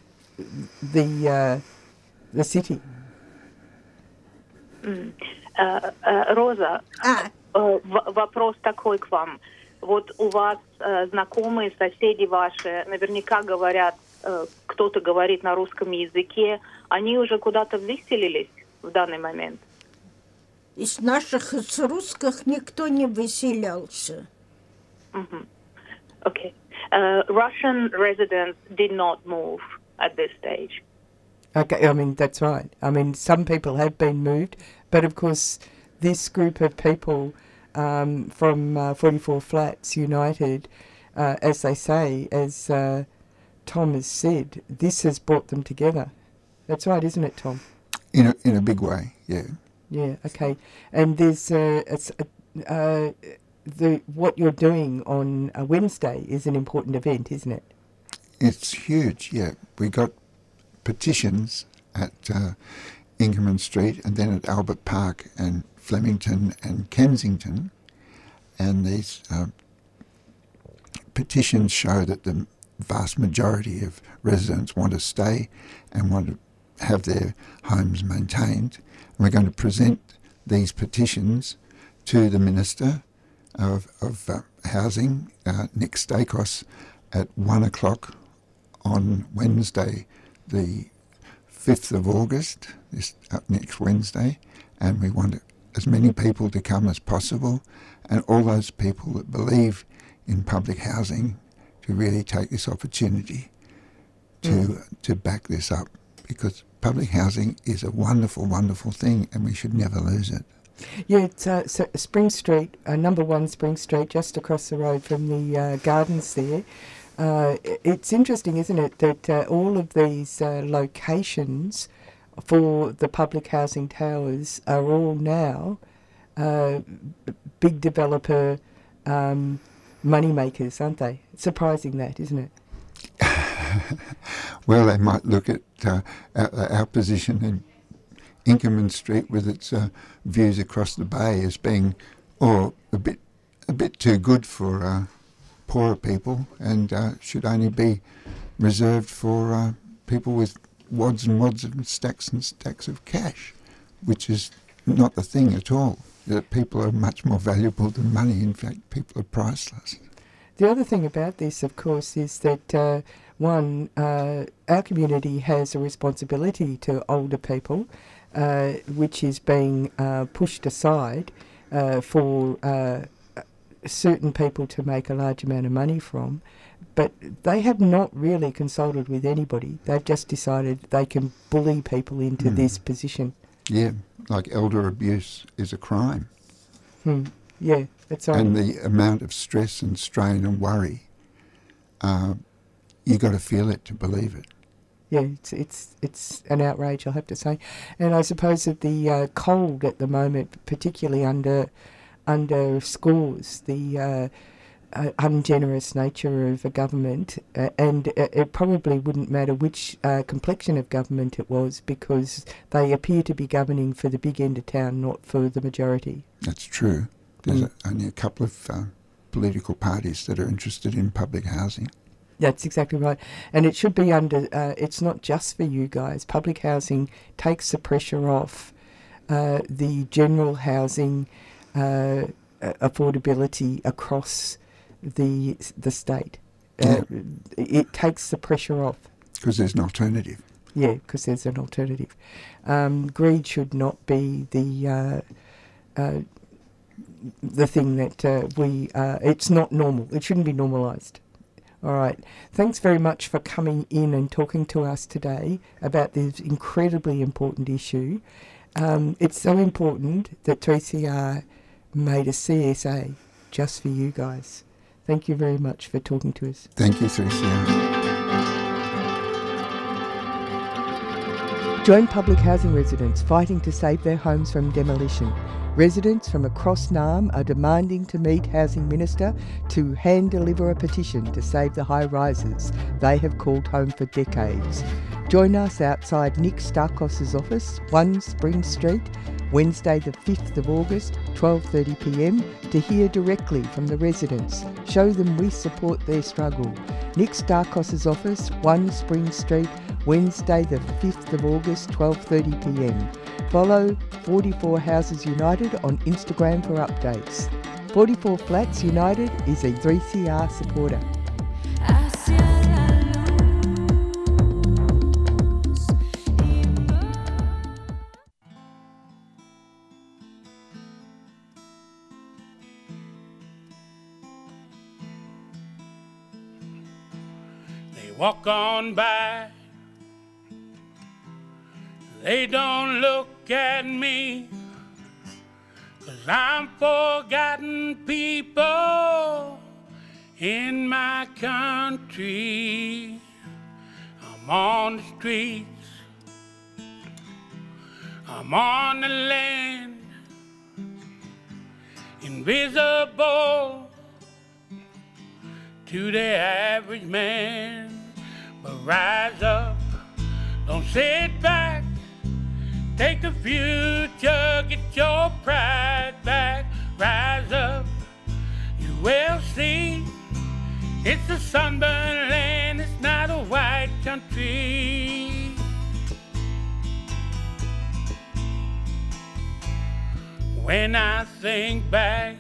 the uh, the city? Mm. Uh, uh, Роза, uh, в- вопрос такой к вам. Вот у вас uh, знакомые, соседи ваши наверняка говорят, uh, кто-то говорит на русском языке. Они уже куда-то выселились в данный момент? Из наших, из русских никто не выселялся. Mm-hmm. Okay. Uh, Russian residents did not move at this stage. Okay, I mean, that's right. I mean, some people have been moved, but of course, this group of people um, from uh, forty-four Flats United, uh, as they say, as uh, Tom has said, this has brought them together. That's right, isn't it, Tom? In a, in a big way, yeah. Yeah, okay. And there's uh, it's, uh, uh, the what you're doing on a Wednesday is an important event, isn't it? It's huge, yeah. We got petitions at uh, Inkerman Street and then at Albert Park and Flemington and Kensington and these uh, petitions show that the vast majority of residents want to stay and want to have their homes maintained. And we're going to present these petitions to the Minister of, of uh, Housing, uh, Nick Stakos, at one o'clock on Wednesday, the fifth of August, this uh, next Wednesday, and we want as many people to come as possible, and all those people that believe in public housing to really take this opportunity to mm. to back this up, because public housing is a wonderful, wonderful thing, and we should never lose it. Yeah, it's uh, so Spring Street, uh, number one Spring Street, just across the road from the uh, gardens there. Uh, it's interesting, isn't it, that uh, all of these uh, locations for the public housing towers are all now uh, big developer um, money makers, aren't they? Surprising that, isn't it? Well, they might look at uh, our, our position in Inkerman Street with its uh, views across the bay as being, oh, a bit, a bit too good for uh, poorer people, and uh, should only be reserved for uh, people with wads and wads and stacks and stacks of cash, which is not the thing at all. That people are much more valuable than money. In fact, people are priceless. The other thing about this, of course, is that uh, one, uh, our community has a responsibility to older people, uh, which is being uh, pushed aside uh, for uh, certain people to make a large amount of money from. But they have not really consulted with anybody. They've just decided they can bully people into mm. this position. Yeah, like elder abuse is a crime. Hmm. Yeah, that's right. And the amount of stress and strain and worry, uh, you got to feel it to believe it. Yeah, it's it's it's an outrage, I'll have to say. And I suppose that the uh, cold at the moment, particularly under under scores, the uh, uh, ungenerous nature of a government, uh, and uh, it probably wouldn't matter which uh, complexion of government it was, because they appear to be governing for the big end of town, not for the majority. That's true. There's Mm. a, only a couple of uh, political parties that are interested in public housing. That's exactly right. And it should be under, uh, it's not just for you guys. Public housing takes the pressure off uh, the general housing uh, affordability across the the state. Uh, Yeah. It takes the pressure off. Because there's an alternative. Yeah, because there's an alternative. Um, greed should not be the uh, uh, the thing that uh, we, uh, it's not normal. It shouldn't be normalised. All right. Thanks very much for coming in and talking to us today about this incredibly important issue. Um, it's so important that three C R made a C S A just for you guys. Thank you very much for talking to us. Thank you, three C R. Join public housing residents fighting to save their homes from demolition. Residents from across Naarm are demanding to meet Housing Minister to hand deliver a petition to save the high rises they have called home for decades. Join us outside Nick Stakos' office, one Spring Street, Wednesday the fifth of August, twelve thirty p m, to hear directly from the residents. Show them we support their struggle. Nick Stakos' office, one Spring Street, Wednesday the fifth of August, twelve thirty p m. Follow forty-four Houses United on Instagram for updates. forty-four Flats United is a three C R supporter. They walk on by, they don't look at me, 'cause I'm forgotten people in my country. I'm on the streets, I'm on the land, invisible to the average man. But rise up, don't sit back, take the future, get your pride back. Rise up, will see. It's a sunburned land, it's not a white country. When I think back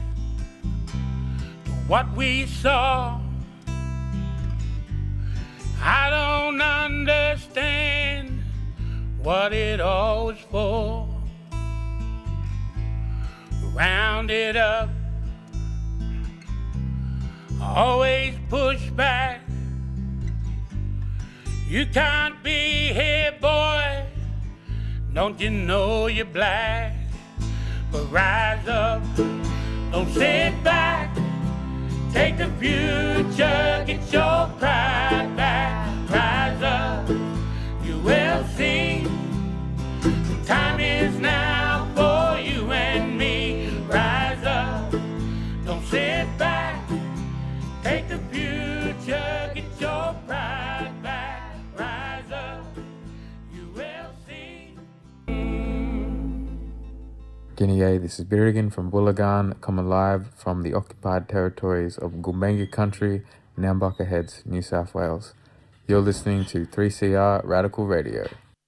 to what we saw, I don't understand what it all was for. Round it up, always push back. You can't be here, boy, don't you know you're black? But rise up, don't sit back. Take the future, get your pride back. Rise up, you will see. The time is now for you and me. Rise up, don't sit back. Take the future, get your pride back. Rise up, you will see. G'day, this is Birrigan from Wollongong, coming live from the occupied territories of Gulbenga Country, Nambucca Heads, New South Wales. You're listening to three C R Radical Radio.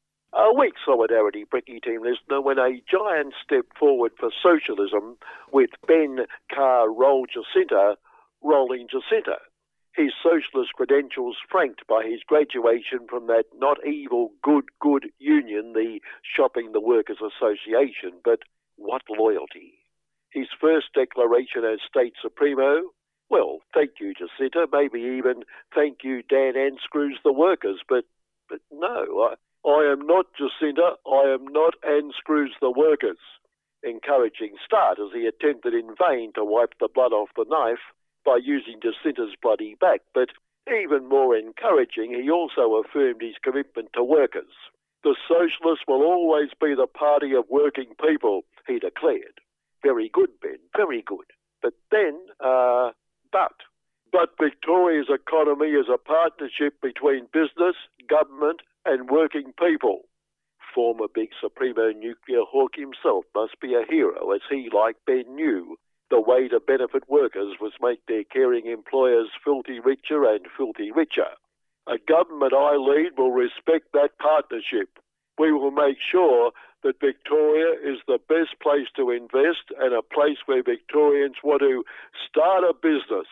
A weak solidarity, Bricky team listener, when a giant stepped forward for socialism with Ben Carr Roll Jacinta rolling Jacinta. His socialist credentials franked by his graduation from that not evil, good, good union, the Shopping the Workers Association, but what loyalty. His first declaration as State Supremo, well, thank you, Jacinta, maybe even thank you, Dan Anscrews the workers, but but no, I, I am not Jacinta, I am not Anscrews the workers. Encouraging start as he attempted in vain to wipe the blood off the knife by using Jacinta's bloody back, but even more encouraging, he also affirmed his commitment to workers. The socialists will always be the party of working people, he declared. Very good, Ben, very good. But then, uh, but. But Victoria's economy is a partnership between business, government and working people. Former big Supremo nuclear hawk himself must be a hero, as he, like Ben, knew the way to benefit workers was make their caring employers filthy richer and filthy richer. A government I lead will respect that partnership. We will make sure that Victoria is the best place to invest and a place where Victorians want to start a business.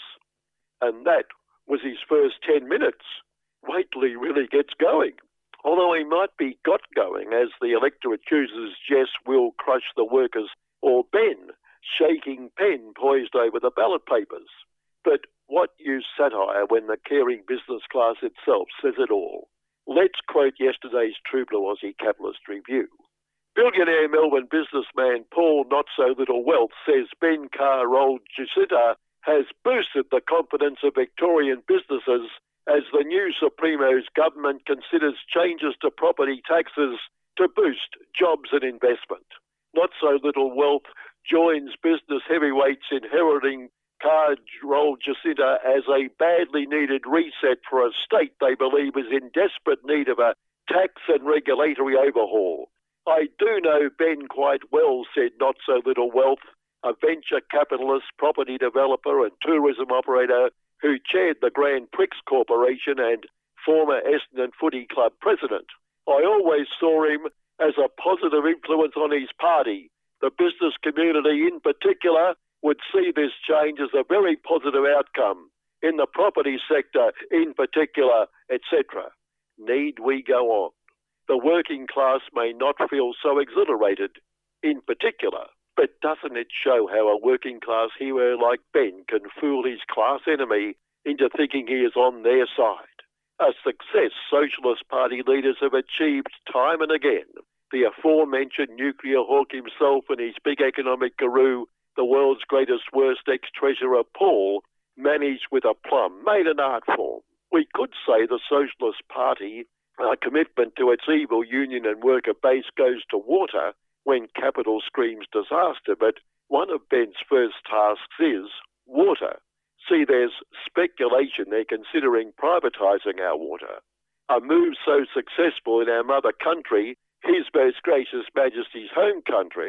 And that was his first ten minutes. Wait till he really gets going. Although he might be got going as the electorate chooses Jess will crush the workers or Ben, shaking pen poised over the ballot papers. But what use satire when the caring business class itself says it all? Let's quote yesterday's True Blue Aussie Capitalist Review. Billionaire Melbourne businessman Paul Not-So-Little-Wealth says Ben Carr Roll Jacinta has boosted the confidence of Victorian businesses as the new Supremo's government considers changes to property taxes to boost jobs and investment. Not-So-Little-Wealth joins business heavyweights inheriting Carr Roll Jacinta as a badly needed reset for a state they believe is in desperate need of a tax and regulatory overhaul. I do know Ben quite well, said Not-So-Little-Wealth, a venture capitalist, property developer and tourism operator who chaired the Grand Prix Corporation and former Essendon Footy Club president. I always saw him as a positive influence on his party. The business community in particular would see this change as a very positive outcome. In the property sector in particular, et cetera. Need we go on? The working class may not feel so exhilarated in particular, but doesn't it show how a working class hero like Ben can fool his class enemy into thinking he is on their side? A success Socialist Party leaders have achieved time and again. The aforementioned nuclear hawk himself and his big economic guru, the world's greatest worst ex-treasurer Paul, managed with aplomb, made an art form. We could say the Socialist Party, a commitment to its evil union and worker base goes to water when capital screams disaster, but one of Ben's first tasks is water. See, there's speculation they're considering privatising our water. A move so successful in our mother country, His Most Gracious Majesty's home country,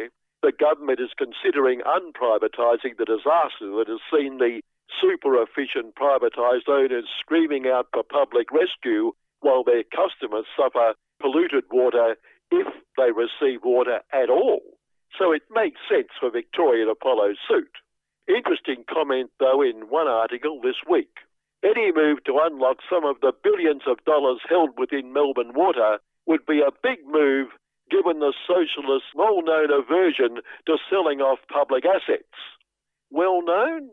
the government is considering unprivatising the disaster that has seen the super-efficient privatised owners screaming out for public rescue while their customers suffer polluted water if they receive water at all. So it makes sense for Victoria to follow suit. Interesting comment, though, in one article this week. Any move to unlock some of the billions of dollars held within Melbourne Water would be a big move given the socialists' well-known aversion to selling off public assets. Well-known?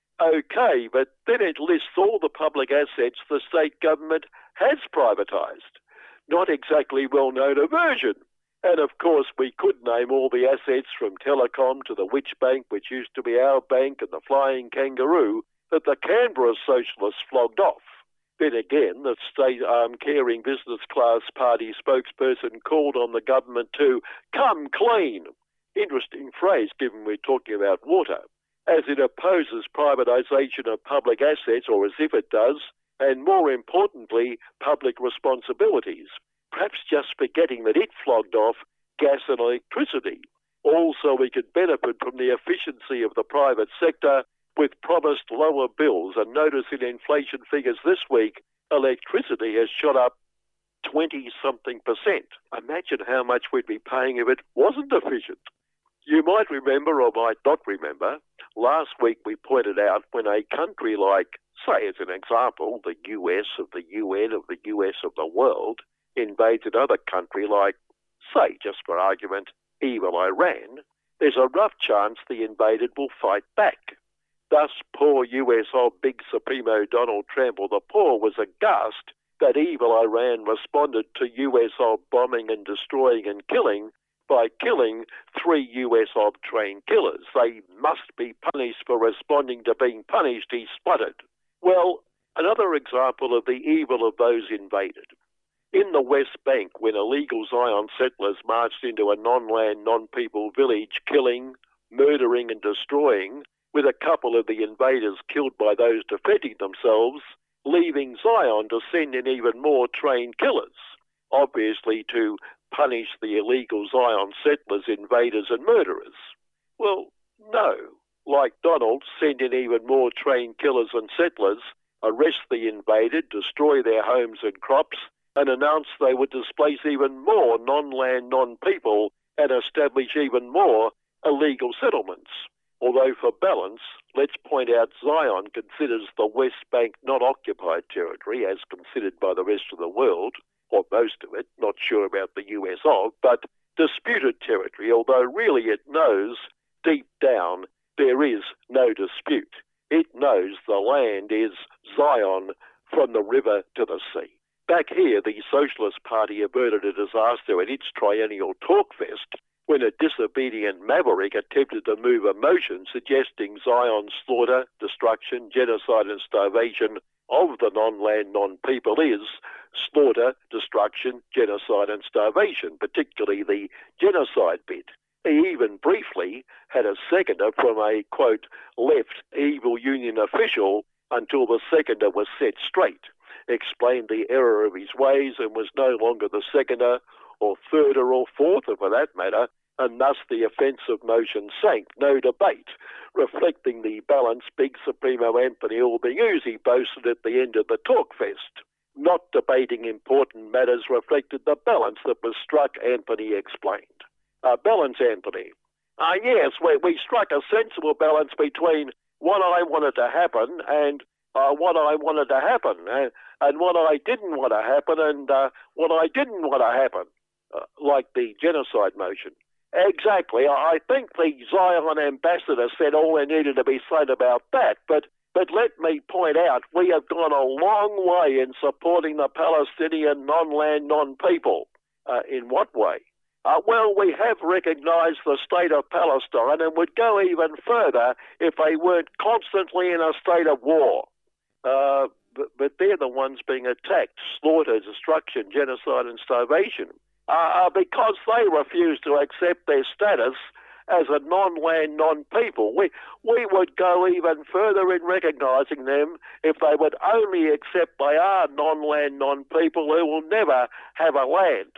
OK, but then it lists all the public assets the state government has privatised. Not exactly well-known aversion. And of course, we could name all the assets from Telecom to the Witch Bank, which used to be our bank, and the Flying Kangaroo, that the Canberra socialists flogged off. Then again, the state um, caring business class party spokesperson called on the government to come clean. Interesting phrase, given we're talking about water, as it opposes privatisation of public assets, or as if it does, and more importantly, public responsibilities. Perhaps just forgetting that it flogged off gas and electricity. Also, we could benefit from the efficiency of the private sector with promised lower bills. And notice in inflation figures this week, electricity has shot up twenty-something percent. Imagine how much we'd be paying if it wasn't efficient. You might remember, or might not remember, last week we pointed out when a country like, say as an example, the U S of the U N of the U S of the world, invades another country like, say, just for argument, evil Iran, there's a rough chance the invaded will fight back. Thus, poor U S of Big Supremo Donald Trump, or the poor, was aghast that evil Iran responded to U S of bombing and destroying and killing by killing three U S of trained killers. They must be punished for responding to being punished, he spluttered. Well, another example of the evil of those invaded. In the West Bank, when illegal Zion settlers marched into a non-land, non-people village, killing, murdering and destroying, with a couple of the invaders killed by those defending themselves, leaving Zion to send in even more trained killers, obviously to punish the illegal Zion settlers, invaders and murderers. Well, no. Like Donald, send in even more trained killers and settlers, arrest the invaded, destroy their homes and crops, and announce they would displace even more non-land, non-people and establish even more illegal settlements. Although for balance, let's point out Zion considers the West Bank not occupied territory as considered by the rest of the world, or most of it, not sure about the U S of, but disputed territory, although really it knows deep down there is no dispute. It knows the land is Zion from the river to the sea. Back here, the Socialist Party averted a disaster at its triennial Talkfest when a disobedient maverick attempted to move a motion suggesting Zion's slaughter, destruction, genocide and starvation of the non-land, non-people is slaughter, destruction, genocide and starvation, particularly the genocide bit. He even briefly had a seconder from a, quote, left evil union official until the seconder was set straight, explained the error of his ways and was no longer the seconder or thirder or fourther for that matter, and thus the offensive motion sank, no debate, reflecting the balance Big Supremo Anthony Albanese boasted at the end of the Talkfest. Not debating important matters reflected the balance that was struck, Anthony explained. Uh, balance, Anthony. Uh, yes, we, we struck a sensible balance between what I wanted to happen and uh, what I wanted to happen, uh, and what I didn't want to happen and uh, what I didn't want to happen, uh, like the genocide motion. Exactly. I think the Zion ambassador said all there needed to be said about that, but But let me point out, we have gone a long way in supporting the Palestinian non-land, non-people. Uh, in what way? Uh, well, we have recognised the state of Palestine and would go even further if they weren't constantly in a state of war. Uh, but, but they're the ones being attacked, slaughtered, destruction, genocide and starvation, uh, because they refuse to accept their status as a non-land, non-people. We, we would go even further in recognising them if they would only accept they are non-land, non-people who will never have a land.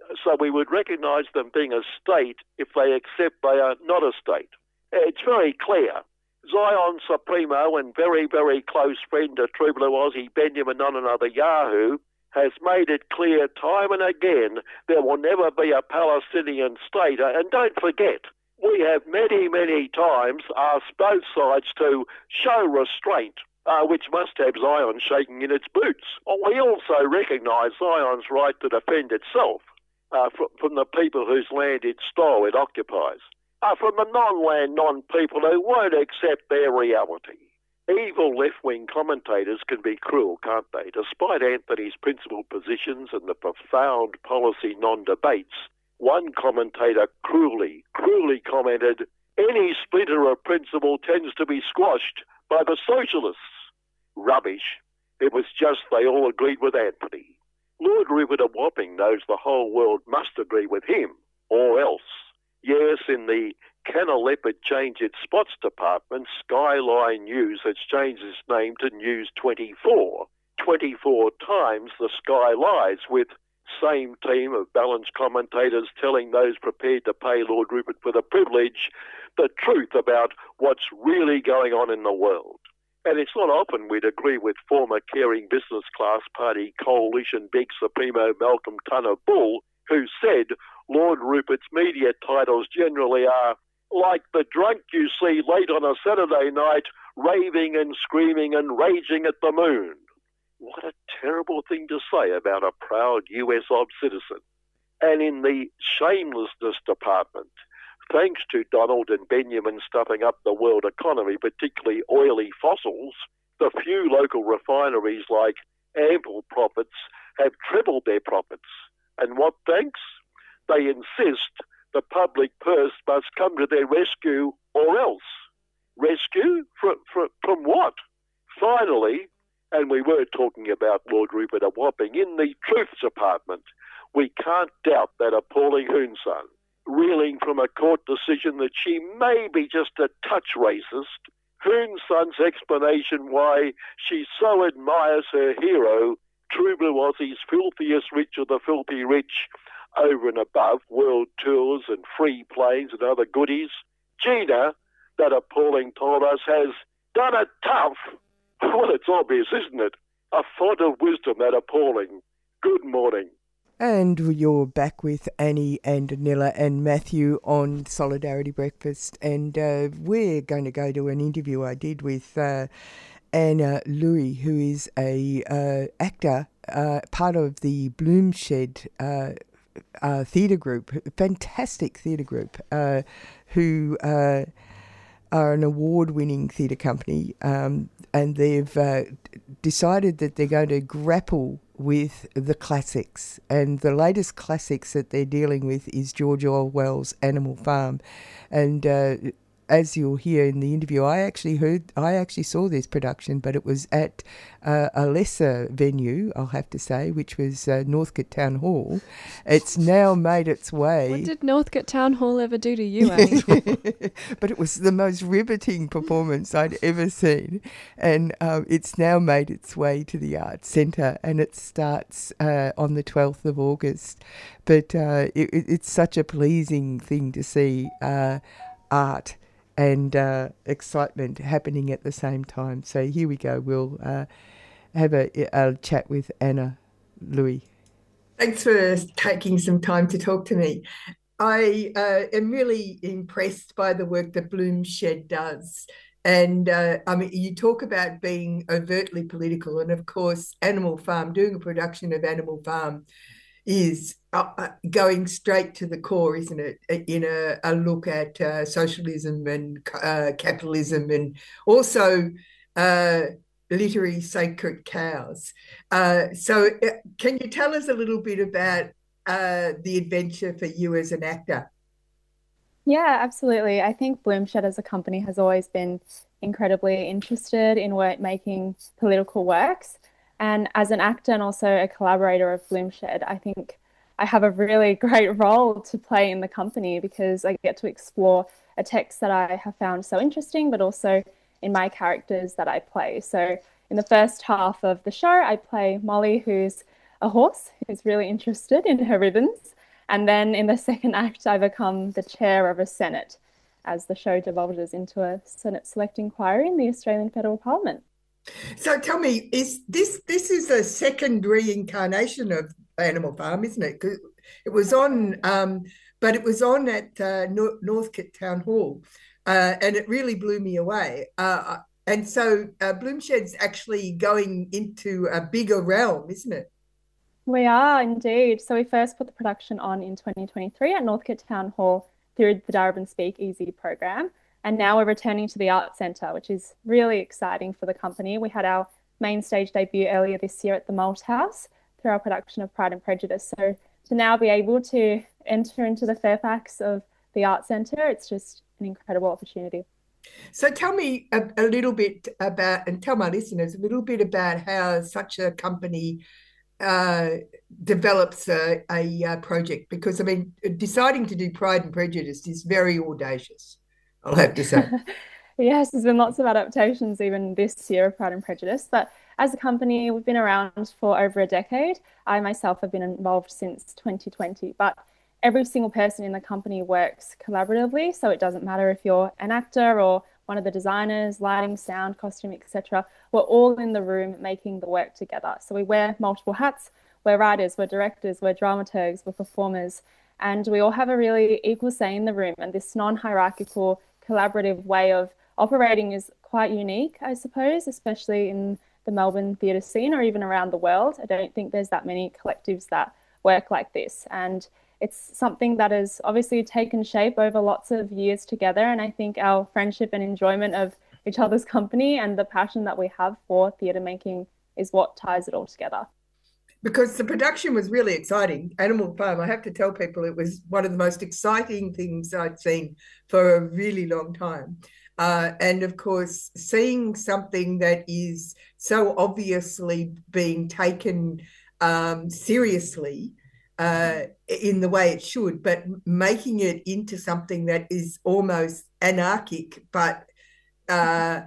so we would recognise them being a state if they accept they are not a state. It's very clear. Zion Supremo and very, very close friend to True Blue Aussie Benjamin, none another Yahoo, has made it clear time and again there will never be a Palestinian state. And don't forget, we have many, many times asked both sides to show restraint, uh, which must have Zion shaking in its boots. We also recognise Zion's right to defend itself uh, from, from the people whose land it stole, it occupies, uh, from the non-land, non-people who won't accept their reality. Evil left-wing commentators can be cruel, can't they? Despite Anthony's principled positions and the profound policy non-debates, one commentator cruelly, cruelly commented, any splinter of principle tends to be squashed by the socialists. Rubbish. It was just they all agreed with Anthony. Lord Rupert of Wapping knows the whole world must agree with him, or else. Yes, in the Can a Leopard Change Its Spots department, Skyline News has changed its name to News twenty-four. twenty-four times the sky lies, with same team of balanced commentators telling those prepared to pay Lord Rupert for the privilege the truth about what's really going on in the world. And it's not often we'd agree with former caring business class party coalition big supremo Malcolm Turnbull, who said Lord Rupert's media titles generally are like the drunk you see late on a Saturday night raving and screaming and raging at the moon. What a terrible thing to say about a proud U S ob citizen. And in the shamelessness department, thanks to Donald and Benjamin stuffing up the world economy, particularly oily fossils, the few local refineries like Ample Profits have trebled their profits. And what thanks? They insist the public purse must come to their rescue or else. Rescue? From, from, from what? Finally, and we were talking about Lord Rupert of Wapping, in the Truth Department, we can't doubt that appalling Hoon Sun, reeling from a court decision that she may be just a touch racist, Hoon Sun's explanation why she so admires her hero, True Blue Aussie's filthiest rich of the filthy rich, over and above world tours and free planes and other goodies. Gina, that appalling told us, has done it tough. Well, it's obvious, isn't it? A font of wisdom, that appalling. Good morning. And you're back with Annie and Nilla and Matthew on Solidarity Breakfast. And uh, we're going to go to an interview I did with uh, Anna Louie, who is a uh, actor, uh, part of the Bloomshed uh, uh, theatre group, fantastic theatre group, uh, who uh, are an award-winning theatre company. Um, and they've uh, decided that they're going to grapple with the classics, and the latest classics that they're dealing with is George Orwell's Animal Farm. And uh, as you'll hear in the interview, I actually heard, I actually saw this production, but it was at uh, a lesser venue, I'll have to say, which was uh, Northcote Town Hall. It's now made its way. What did Northcote Town Hall ever do to you, Annie? But it was the most riveting performance I'd ever seen. And um, it's now made its way to the Arts Centre, and it starts uh, on the twelfth of August. But uh, it, it's such a pleasing thing to see uh, art and uh, excitement happening at the same time. So here we go. We'll uh, have a, a chat with Anna Louie. Thanks for taking some time to talk to me. I uh, am really impressed by the work that Bloomshed does. And uh, I mean, you talk about being overtly political, and of course, Animal Farm, doing a production of Animal Farm is uh, going straight to the core, isn't it? In a, a look at uh, socialism and uh, capitalism, and also uh, literary sacred cows. Uh, so uh, can you tell us a little bit about uh, the adventure for you as an actor? Yeah, absolutely. I think Bloomshed as a company has always been incredibly interested in work making political works. And as an actor and also a collaborator of Bloomshed, I think I have a really great role to play in the company, because I get to explore a text that I have found so interesting, but also in my characters that I play. So in the first half of the show, I play Molly, who's a horse who's really interested in her ribbons. And then in the second act, I become the chair of a Senate as the show divulges into a Senate select inquiry in the Australian Federal Parliament. So tell me, is this this is a second reincarnation of Animal Farm, isn't it? It was on, um, but it was on at uh, Northcote Town Hall, uh, and it really blew me away. Uh, and so uh, Bloomshed's actually going into a bigger realm, isn't it? We are indeed. So we first put the production on in twenty twenty-three at Northcote Town Hall through the Darebin Speak Easy program. And now we're returning to the Arts Centre, which is really exciting for the company. We had our main stage debut earlier this year at the Malthouse through our production of Pride and Prejudice. So to now be able to enter into the Fairfax of the Arts Centre, it's just an incredible opportunity. So tell me a, a little bit about, and tell my listeners a little bit about how such a company uh, develops a, a, a project, because I mean, deciding to do Pride and Prejudice is very audacious, I'll have to say. Yes, there's been lots of adaptations even this year of Pride and Prejudice, but as a company, we've been around for over a decade. I myself have been involved since twenty twenty, but every single person in the company works collaboratively, so it doesn't matter if you're an actor or one of the designers, lighting, sound, costume, et cetera. We're all in the room making the work together. So we wear multiple hats. We're writers, we're directors, we're dramaturgs, we're performers, and we all have a really equal say in the room. And this non-hierarchical, collaborative way of operating is quite unique, I suppose, especially in the Melbourne theatre scene or even around the world. I don't think there's that many collectives that work like this. And it's something that has obviously taken shape over lots of years together. And I think our friendship and enjoyment of each other's company and the passion that we have for theatre making is what ties it all together. Because the production was really exciting. Animal Farm, I have to tell people, it was one of the most exciting things I'd seen for a really long time. Uh, and of course, seeing something that is so obviously being taken um, seriously uh, in the way it should, but making it into something that is almost anarchic, but uh,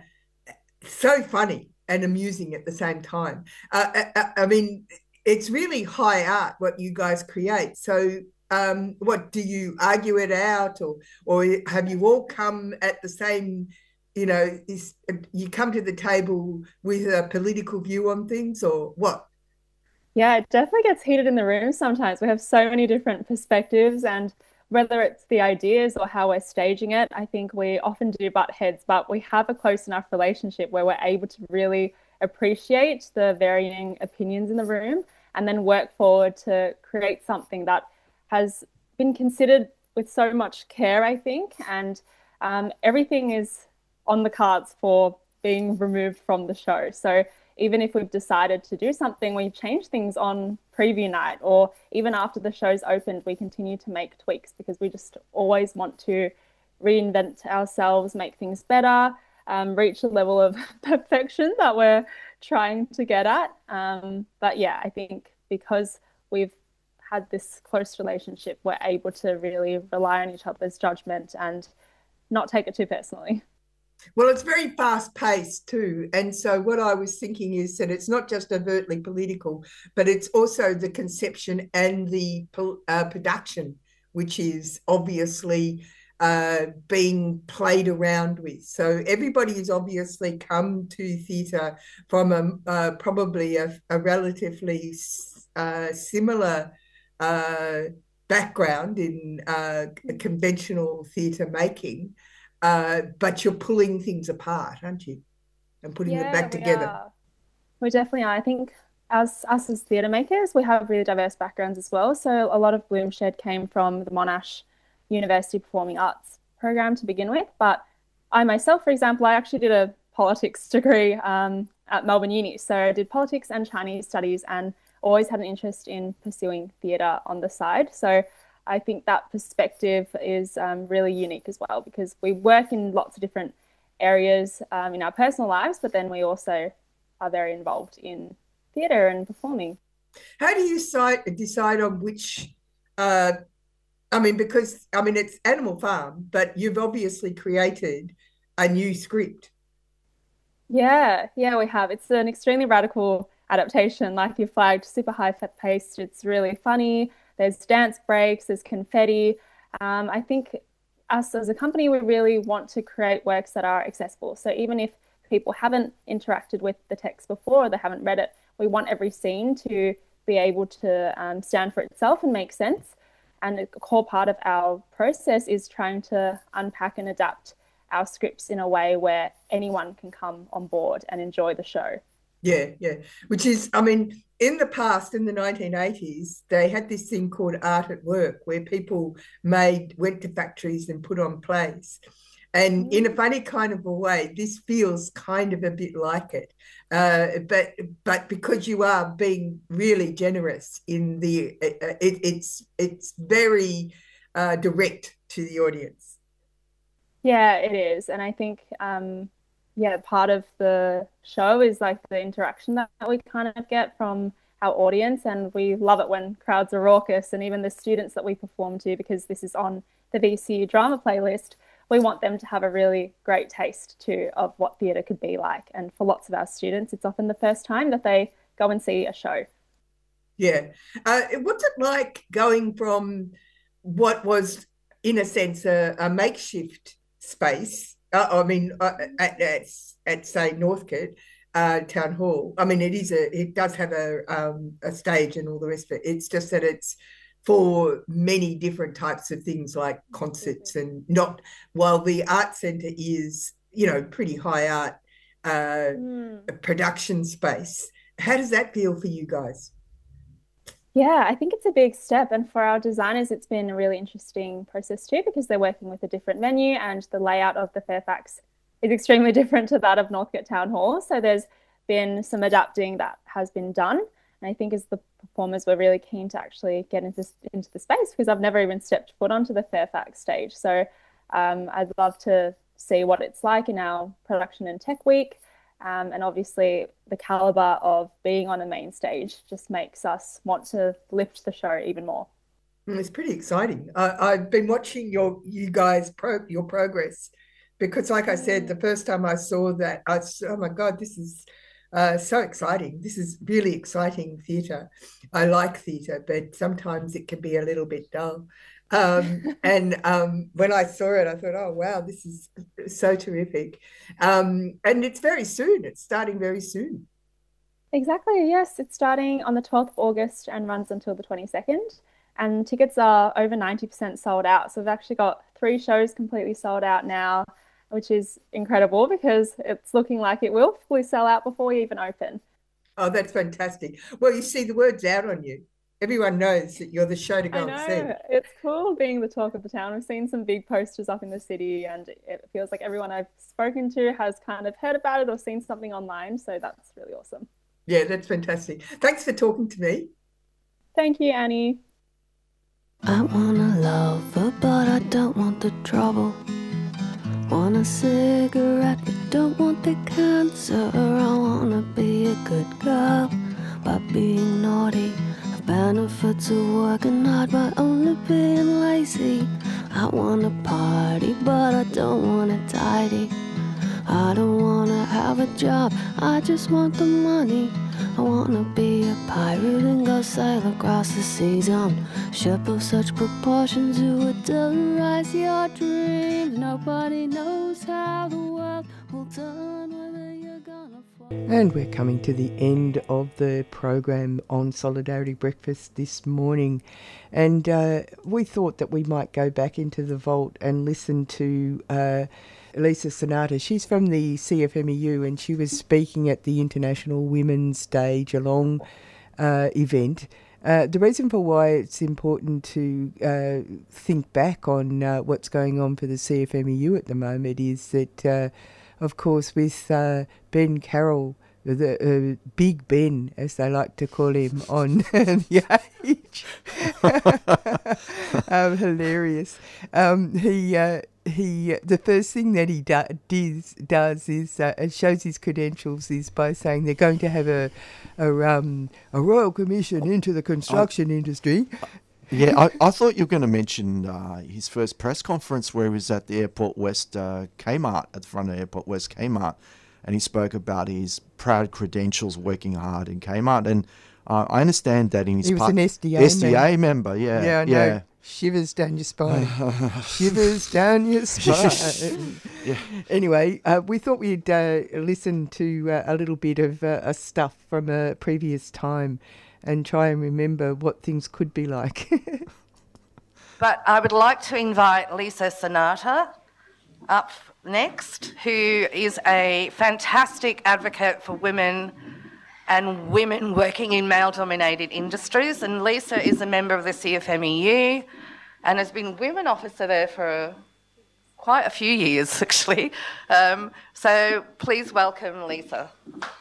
so funny and amusing at the same time. Uh, I, I mean, it's really high art what you guys create. So um, what, do you argue it out, or or have you all come at the same, you know, is, you come to the table with a political view on things, or what? Yeah, it definitely gets heated in the room sometimes. We have so many different perspectives, and whether it's the ideas or how we're staging it, I think we often do butt heads, but we have a close enough relationship where we're able to really appreciate the varying opinions in the room and then work forward to create something that has been considered with so much care, I think, and um, everything is on the cards for being removed from the show. So even if we've decided to do something, we change things on preview night, or even after the show's opened, we continue to make tweaks because we just always want to reinvent ourselves, make things better, um, reach a level of perfection that we're trying to get at. Um, but yeah, I think because we've had this close relationship, we're able to really rely on each other's judgment and not take it too personally. Well, it's very fast paced too. And so what I was thinking is that it's not just overtly political, but it's also the conception and the uh, production, which is obviously uh, being played around with. So everybody has obviously come to theatre from a, uh, probably a, a relatively uh, similar uh, background in uh, conventional theatre making. Uh, but you're pulling things apart, aren't you? And putting yeah, it back we together. Are. We definitely are. I think as us as theatre makers, we have really diverse backgrounds as well. So a lot of Bloomshed came from the Monash University Performing Arts program to begin with. But I myself, for example, I actually did a politics degree um, at Melbourne Uni. So I did politics and Chinese studies and always had an interest in pursuing theatre on the side. So I think that perspective is um, really unique as well, because we work in lots of different areas um, in our personal lives, but then we also are very involved in theatre and performing. How do you decide, decide on which, uh, I mean, because, I mean, it's Animal Farm, but you've obviously created a new script. Yeah, yeah, we have. It's an extremely radical adaptation, like you flagged, super high-paced. It's really funny. there's dance breaks, there's confetti. Um, I think us as a company, we really want to create works that are accessible. So even if people haven't interacted with the text before or they haven't read it, we want every scene to be able to um, stand for itself and make sense. And a core part of our process is trying to unpack and adapt our scripts in a way where anyone can come on board and enjoy the show. Yeah, yeah. Which is, I mean, in the past, in the nineteen eighties, they had this thing called Art at Work, where people made, went to factories and put on plays. And mm. in a funny kind of a way, this feels kind of a bit like it. Uh, but but because you are being really generous in the, uh, it, it's it's very uh, direct to the audience. Yeah, it is. And I think, um, yeah, part of the show is like the interaction that we kind of get from our audience. And we love it when crowds are raucous, and even the students that we perform to, because this is on the V C U drama playlist, we want them to have a really great taste too of what theatre could be like. And for lots of our students, it's often the first time that they go and see a show. Yeah. Uh, what's it like going from what was, in a sense, a, a makeshift space, uh, I mean, uh, at, at, at, say, Northcote uh, Town Hall? I mean, it is a, it does have a, um, a stage and all the rest of it. It's just that it's for many different types of things like concerts, and not, while the art centre is, you know, pretty high art uh, mm. production space. How does that feel for you guys? Yeah, I think it's a big step. And for our designers, it's been a really interesting process too, because they're working with a different venue, and the layout of the Fairfax is extremely different to that of Northcote Town Hall. So there's been some adapting that has been done. And I think as the performers, we're really keen to actually get into, into the space, because I've never even stepped foot onto the Fairfax stage. So um, I'd love to see what it's like in our production and tech week. Um, and obviously the caliber of being on a main stage just makes us want to lift the show even more. It's pretty exciting. I, I've been watching your you guys pro your progress, because, like I said, the first time I saw that, I said, oh my God, this is uh, so exciting. This is really exciting theatre. I like theatre, but sometimes it can be a little bit dull. Um, and um, when I saw it, I thought, oh, wow, this is so terrific. Um, and it's very soon. It's starting very soon. Exactly, yes. It's starting on the twelfth of August and runs until the twenty-second. And tickets are over ninety percent sold out. So we've actually got three shows completely sold out now, which is incredible, because it's looking like it will fully sell out before we even open. Oh, that's fantastic. Well, you see, the word's out on you. Everyone knows that you're the show to go I know. and see. It's cool being the talk of the town. We've seen some big posters up in the city, and it feels like everyone I've spoken to has kind of heard about it or seen something online. So that's really awesome. Yeah, that's fantastic. Thanks for talking to me. Thank you, Annie. I wanna love her, but I don't want the trouble. Want a cigarette, but don't want the cancer. I wanna be a good girl by being naughty. Benefits of working hard by only being lazy. I wanna party, but I don't wanna tidy. I don't wanna have a job, I just want the money. I wanna be a pirate and go sail across the seas on a ship of such proportions it would terrorize your dreams. Nobody knows how the world will turn, whether you're gonna fall. And we're coming to the end of the program on Solidarity Breakfast this morning. And uh, we thought that we might go back into the vault and listen to uh, Lisa Sonata. She's from the C F M E U, and she was speaking at the International Women's Day Geelong uh, event. Uh, the reason for why it's important to uh, think back on uh, what's going on for the C F M E U at the moment is that, uh, of course, with uh, Ben Carroll, the uh, Big Ben, as they like to call him, on the age. um, hilarious. Um, he uh, he. The first thing that he do, does does is uh, shows his credentials is by saying they're going to have a a um a royal commission into the construction I, industry. Yeah, I, I thought you were going to mention uh, his first press conference where he was at the Airport West uh, Kmart, at the front of Airport West Kmart. And he spoke about his proud credentials working hard in Kmart. And Uh, I understand that in his he was part, an S D A S D A member. member. Yeah, Yeah, I know. yeah. Shivers down your spine. Shivers down your spine. Yeah. Anyway, uh, we thought we'd uh, listen to uh, a little bit of uh, a stuff from a previous time and try and remember what things could be like. But I would like to invite Lisa Sonata up next, who is a fantastic advocate for women and women working in male-dominated industries. And Lisa is a member of the C F M E U and has been women officer there for quite a few years, actually. Um, so please welcome Lisa.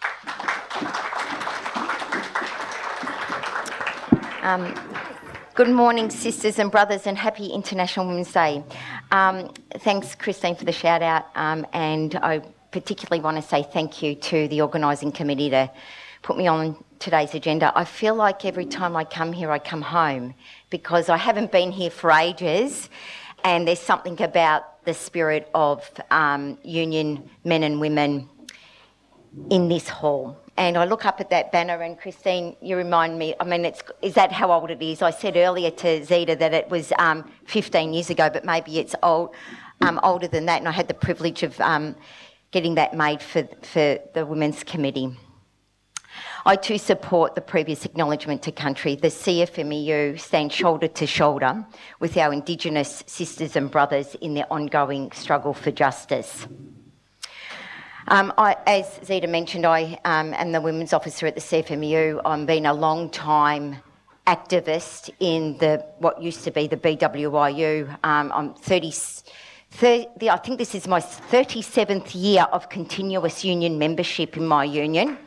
Um, good morning, sisters and brothers, and happy International Women's Day. Um, thanks, Christine, for the shout-out, um, and I particularly want to say thank you to the organising committee to put me on today's agenda. I feel like every time I come here, I come home, because I haven't been here for ages, and there's something about the spirit of um, union men and women in this hall. And I look up at that banner, and Christine, you remind me, I mean, it's, is that how old it is? I said earlier to Zita that it was um, fifteen years ago, but maybe it's old, um, older than that, and I had the privilege of um, getting that made for, for the Women's Committee. I too support the previous acknowledgement to country. The C F M E U stands shoulder to shoulder with our Indigenous sisters and brothers in their ongoing struggle for justice. Um, I, as Zita mentioned, I um, am the Women's Officer at the C F M E U. I've been a long time activist in the what used to be the B W I U. Um, I'm thirty, thirty, I think this is my thirty-seventh year of continuous union membership in my union.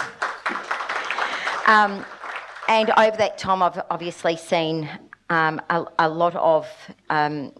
Um, and over that time, I've obviously seen um, a, a lot of um,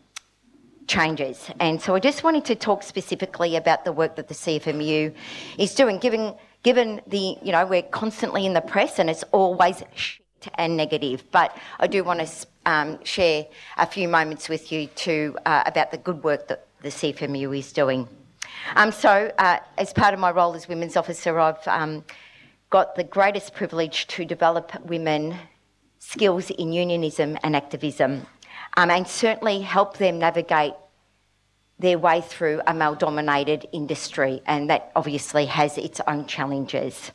changes. And so I just wanted to talk specifically about the work that the C F M E U is doing, given, given the, you know, we're constantly in the press and it's always shit and negative. But I do want to um, share a few moments with you too uh, about the good work that the C F M E U is doing. Um, so uh, as part of my role as Women's Officer, I've um, got the greatest privilege to develop women skills in unionism and activism, um, and certainly help them navigate their way through a male-dominated industry, and that obviously has its own challenges.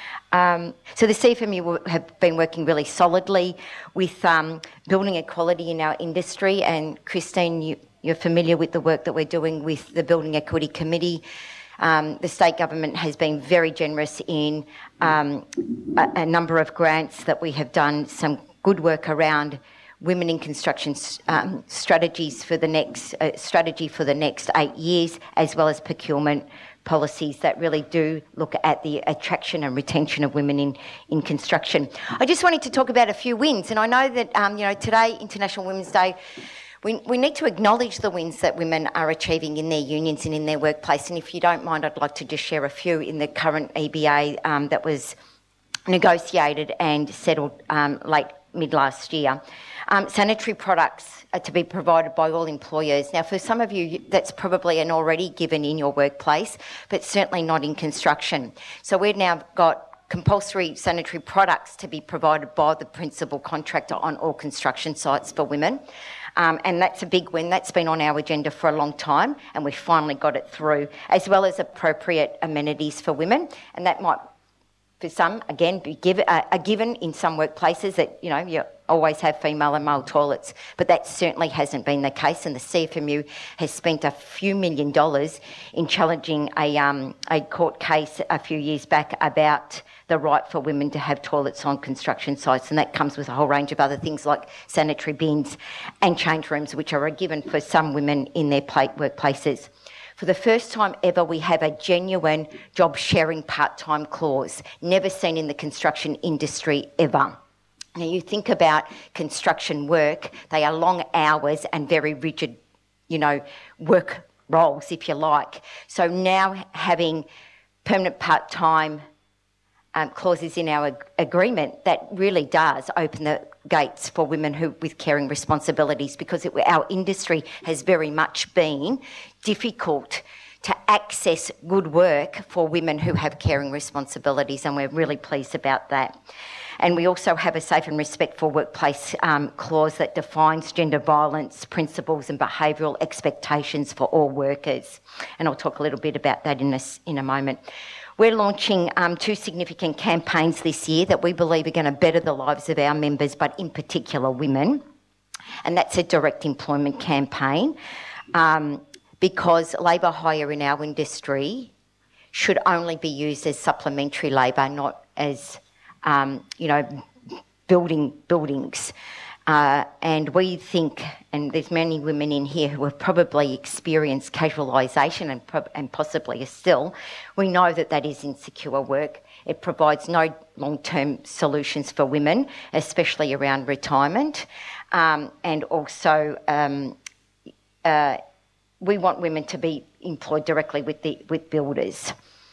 Um, so the C F M E U have been working really solidly with um, building equality in our industry, and Christine, you, you're familiar with the work that we're doing with the Building Equity Committee. Um, the state government has been very generous in um, a, a number of grants that we have done some good work around women in construction um, strategies for the next uh, strategy for the next eight years, as well as procurement policies that really do look at the attraction and retention of women in, in construction. I just wanted to talk about a few wins, and I know that um, you know today, International Women's Day. We, we need to acknowledge the wins that women are achieving in their unions and in their workplace. And if you don't mind, I'd like to just share a few in the current E B A um, that was negotiated and settled um, late mid last year. Um, sanitary products are to be provided by all employers. Now, for some of you, that's probably an already given in your workplace, but certainly not in construction. So we've now got compulsory sanitary products to be provided by the principal contractor on all construction sites for women. Um, and that's a big win. That's been on our agenda for a long time, and we finally got it through, as well as appropriate amenities for women. And that might, for some, again, be give, uh, a given in some workplaces that, you know, you always have female and male toilets, but that certainly hasn't been the case. And the C F M E U has spent a few million dollars in challenging a, um, a court case a few years back about the right for women to have toilets on construction sites, and that comes with a whole range of other things like sanitary bins and change rooms, which are a given for some women in their workplaces. For the first time ever, we have a genuine job sharing part-time clause, never seen in the construction industry ever. Now, you think about construction work, they are long hours and very rigid, you know, work roles, if you like. So now having permanent part-time Um, clauses in our ag- agreement, that really does open the gates for women who with caring responsibilities, because it, our industry has very much been difficult to access good work for women who have caring responsibilities, and we're really pleased about that. And we also have a safe and respectful workplace um, clause that defines gender violence principles and behavioural expectations for all workers. And I'll talk a little bit about that in a, in a moment. We're launching um, two significant campaigns this year that we believe are going to better the lives of our members, but in particular women. And that's a direct employment campaign um, because labour hire in our industry should only be used as supplementary labour, not as, um, you know, building buildings. Uh, and we think, and there's many women in here who have probably experienced casualisation and, pro- and possibly are still, we know that that is insecure work. It provides no long-term solutions for women, especially around retirement. Um, and also, um, uh, we want women to be employed directly with the with builders.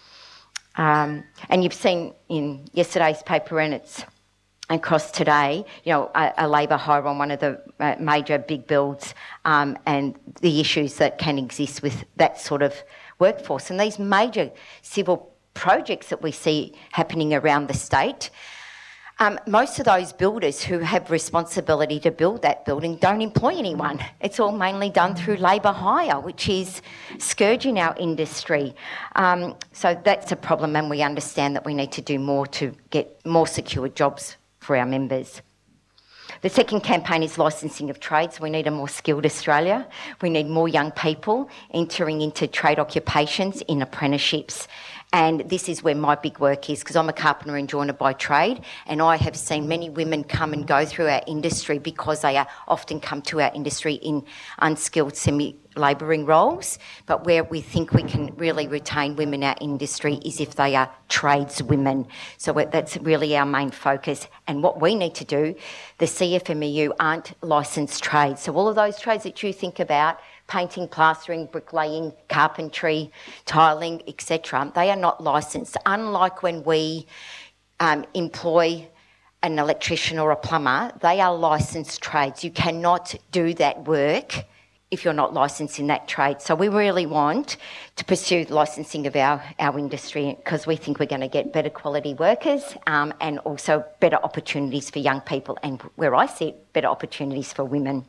Um, and you've seen in yesterday's paper, and it's across today, you know, a, a labour hire on one of the uh, major big builds, um, and the issues that can exist with that sort of workforce. And these major civil projects that we see happening around the state, Um, most of those builders who have responsibility to build that building don't employ anyone. It's all mainly done through labour hire, which is scourge in our industry. Um, so that's a problem, and we understand that we need to do more to get more secure jobs for our members. The second campaign is licensing of trades. We need a more skilled Australia. We need more young people entering into trade occupations in apprenticeships. And this is where my big work is, because I'm a carpenter and joiner by trade, and I have seen many women come and go through our industry because they are often come to our industry in unskilled semi-labouring roles. But where we think we can really retain women in our industry is if they are tradeswomen. So that's really our main focus. And what we need to do, the C F M E U aren't licensed trades. So all of those trades that you think about, painting, plastering, bricklaying, carpentry, tiling, et cetera, they are not licensed. Unlike when we um, employ an electrician or a plumber, they are licensed trades. You cannot do that work if you're not licensed in that trade. So we really want to pursue the licensing of our, our industry, because we think we're going to get better quality workers um, and also better opportunities for young people, and where I see it, better opportunities for women.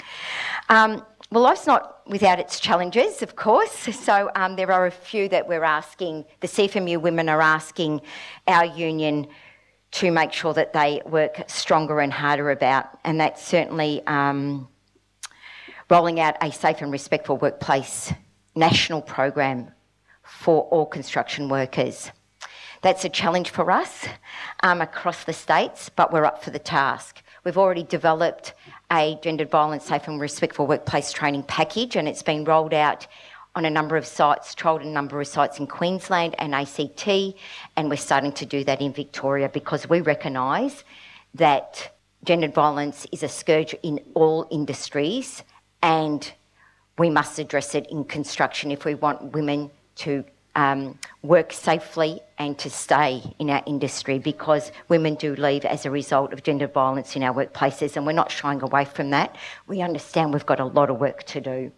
Um, well, life's not without its challenges, of course. So um, there are a few that we're asking, the C F M U women are asking our union to make sure that they work stronger and harder about, and that's certainly um, rolling out a safe and respectful workplace national program for all construction workers. That's a challenge for us um, across the states, but we're up for the task. We've already developed a gendered violence safe and respectful workplace training package, and it's been rolled out on a number of sites, trialled a number of sites in Queensland and A C T, and we're starting to do that in Victoria because we recognise that gendered violence is a scourge in all industries, and we must address it in construction if we want women to Um, work safely and to stay in our industry, because women do leave as a result of gender violence in our workplaces, and we're not shying away from that. We understand we've got a lot of work to do.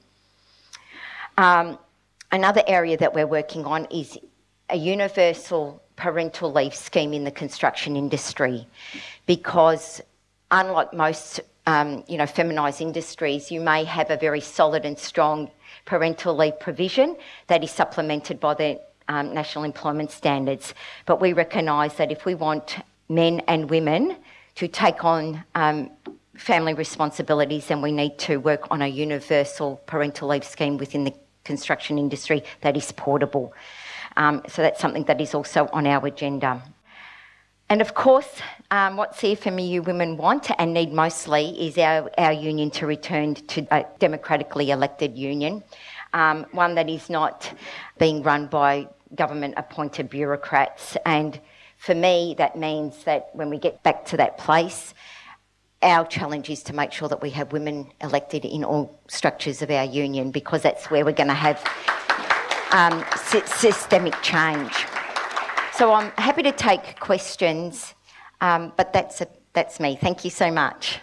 Um, another area that we're working on is a universal parental leave scheme in the construction industry, because unlike most um, you know, feminised industries, you may have a very solid and strong parental leave provision that is supplemented by the um, National Employment Standards. But we recognise that if we want men and women to take on um, family responsibilities, then we need to work on a universal parental leave scheme within the construction industry that is portable. Um, so that's something that is also on our agenda. And of course, um, what C F M E U women want and need mostly is our, our union to return to a democratically elected union, um, one that is not being run by government-appointed bureaucrats. And for me, that means that when we get back to that place, our challenge is to make sure that we have women elected in all structures of our union, because that's where we're going to have um, sy- systemic change. So I'm happy to take questions, um, but that's, a, that's me. Thank you so much.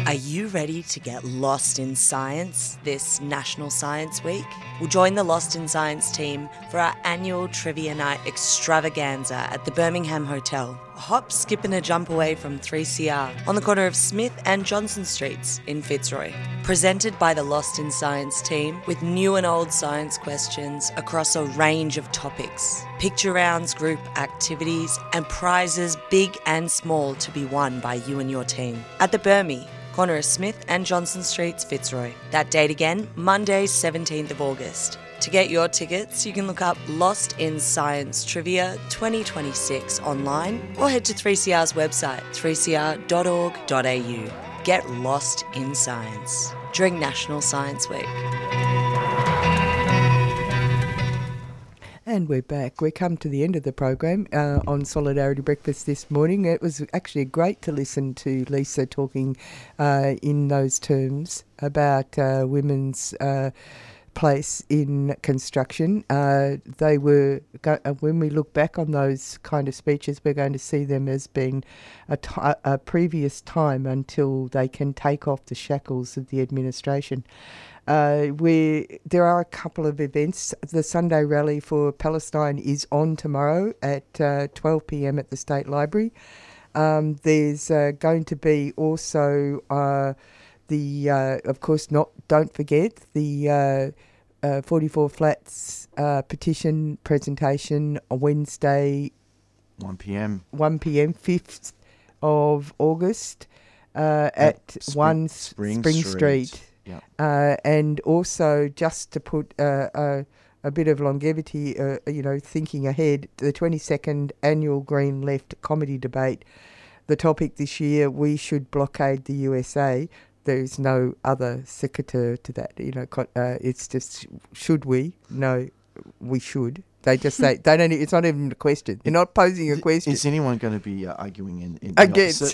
Are you ready to get lost in science this National Science Week? We'll join the Lost in Science team for our annual Trivia Night extravaganza at the Birmingham Hotel, a hop, skip and a jump away from three C R on the corner of Smith and Johnson Streets in Fitzroy. Presented by the Lost in Science team with new and old science questions across a range of topics, picture rounds, group activities and prizes big and small to be won by you and your team. At the Birmi, corner of Smith and Johnson Streets, Fitzroy. That date again, Monday, seventeenth of August. To get your tickets, you can look up Lost in Science Trivia twenty twenty-six online or head to three C R's website, three c r dot org dot a u. Get lost in science during National Science Week. And we're back. We come to the end of the program uh, on Solidarity Breakfast this morning. It was actually great to listen to Lisa talking uh, in those terms about uh, women's uh, place in construction. Uh, they were, go- uh, when we look back on those kind of speeches, we're going to see them as being a, t- a previous time until they can take off the shackles of the administration. Uh, we there are a couple of events. The Sunday rally for Palestine is on tomorrow at uh, twelve p.m. at the State Library. Um, there's uh, going to be also uh, the, uh, of course, not don't forget the uh, uh, forty-four Flats uh, petition presentation on Wednesday, one p.m. one p.m. fifth of August uh, at, at Spring, one Spring, Spring Street. Street. Yep. Uh, and also, just to put uh, a, a bit of longevity, uh, you know, thinking ahead, the twenty-second annual Green Left comedy debate, the topic this year, we should blockade the U S A. There's no other sequitur to that. You know, uh, it's just, should we? No, we should. They just say, they don't, it's not even a question. They're not posing a question. Is anyone going to be uh, arguing in, in against?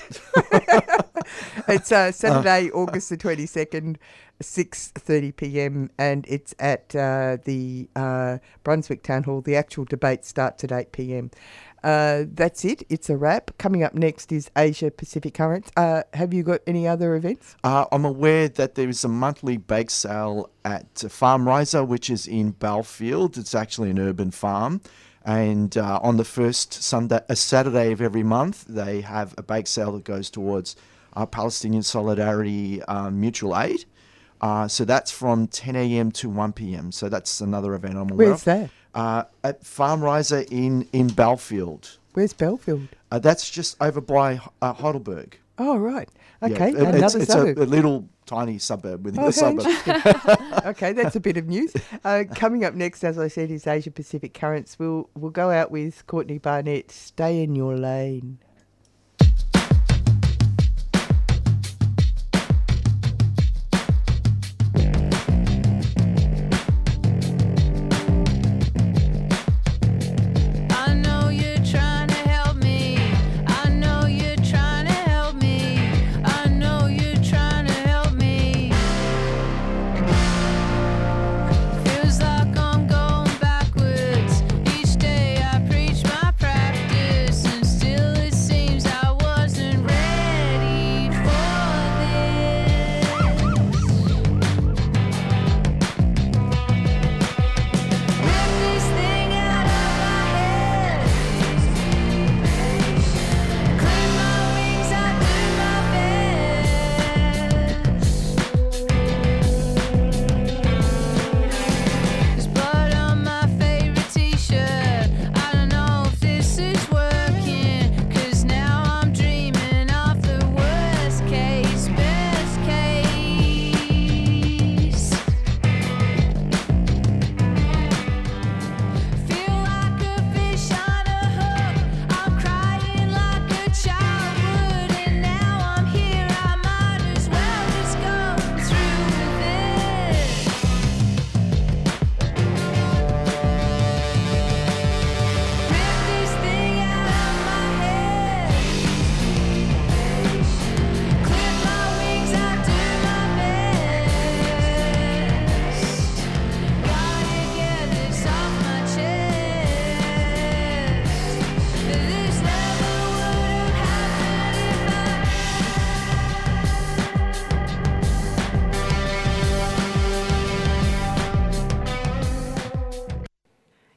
It's uh, Saturday, uh, August the twenty-second, six thirty p.m. and it's at uh, the uh, Brunswick Town Hall. The actual debate starts at eight p.m. Uh, that's it. It's a wrap. Coming up next is Asia Pacific Currents. Uh, have you got any other events? Uh, I'm aware that there is a monthly bake sale at Farm Riser, which is in Belfield. It's actually an urban farm. And uh, on the first Sunday, a Saturday of every month, they have a bake sale that goes towards uh, Palestinian Solidarity uh, Mutual Aid. Uh, so that's from ten a.m. to one p.m. So that's another event I'm aware Where's of. that? Uh, at Farm Riser in, in Belfield. Where's Belfield? Uh, that's just over by uh, Heidelberg. Oh, right. Okay, yeah, another it's, it's suburb. A, a little tiny suburb within Oh, the suburb. Okay, that's a bit of news. Uh, coming up next, as I said, is Asia Pacific Currents. We'll, we'll go out with Courtney Barnett, Stay in Your Lane. Each day I preach my practice and still it's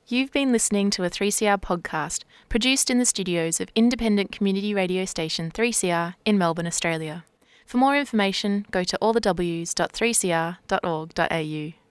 You've been listening to a three C R podcast produced in the studios of independent community radio station three C R in Melbourne, Australia. For more information, go to all the w s dot three c r dot org dot a u.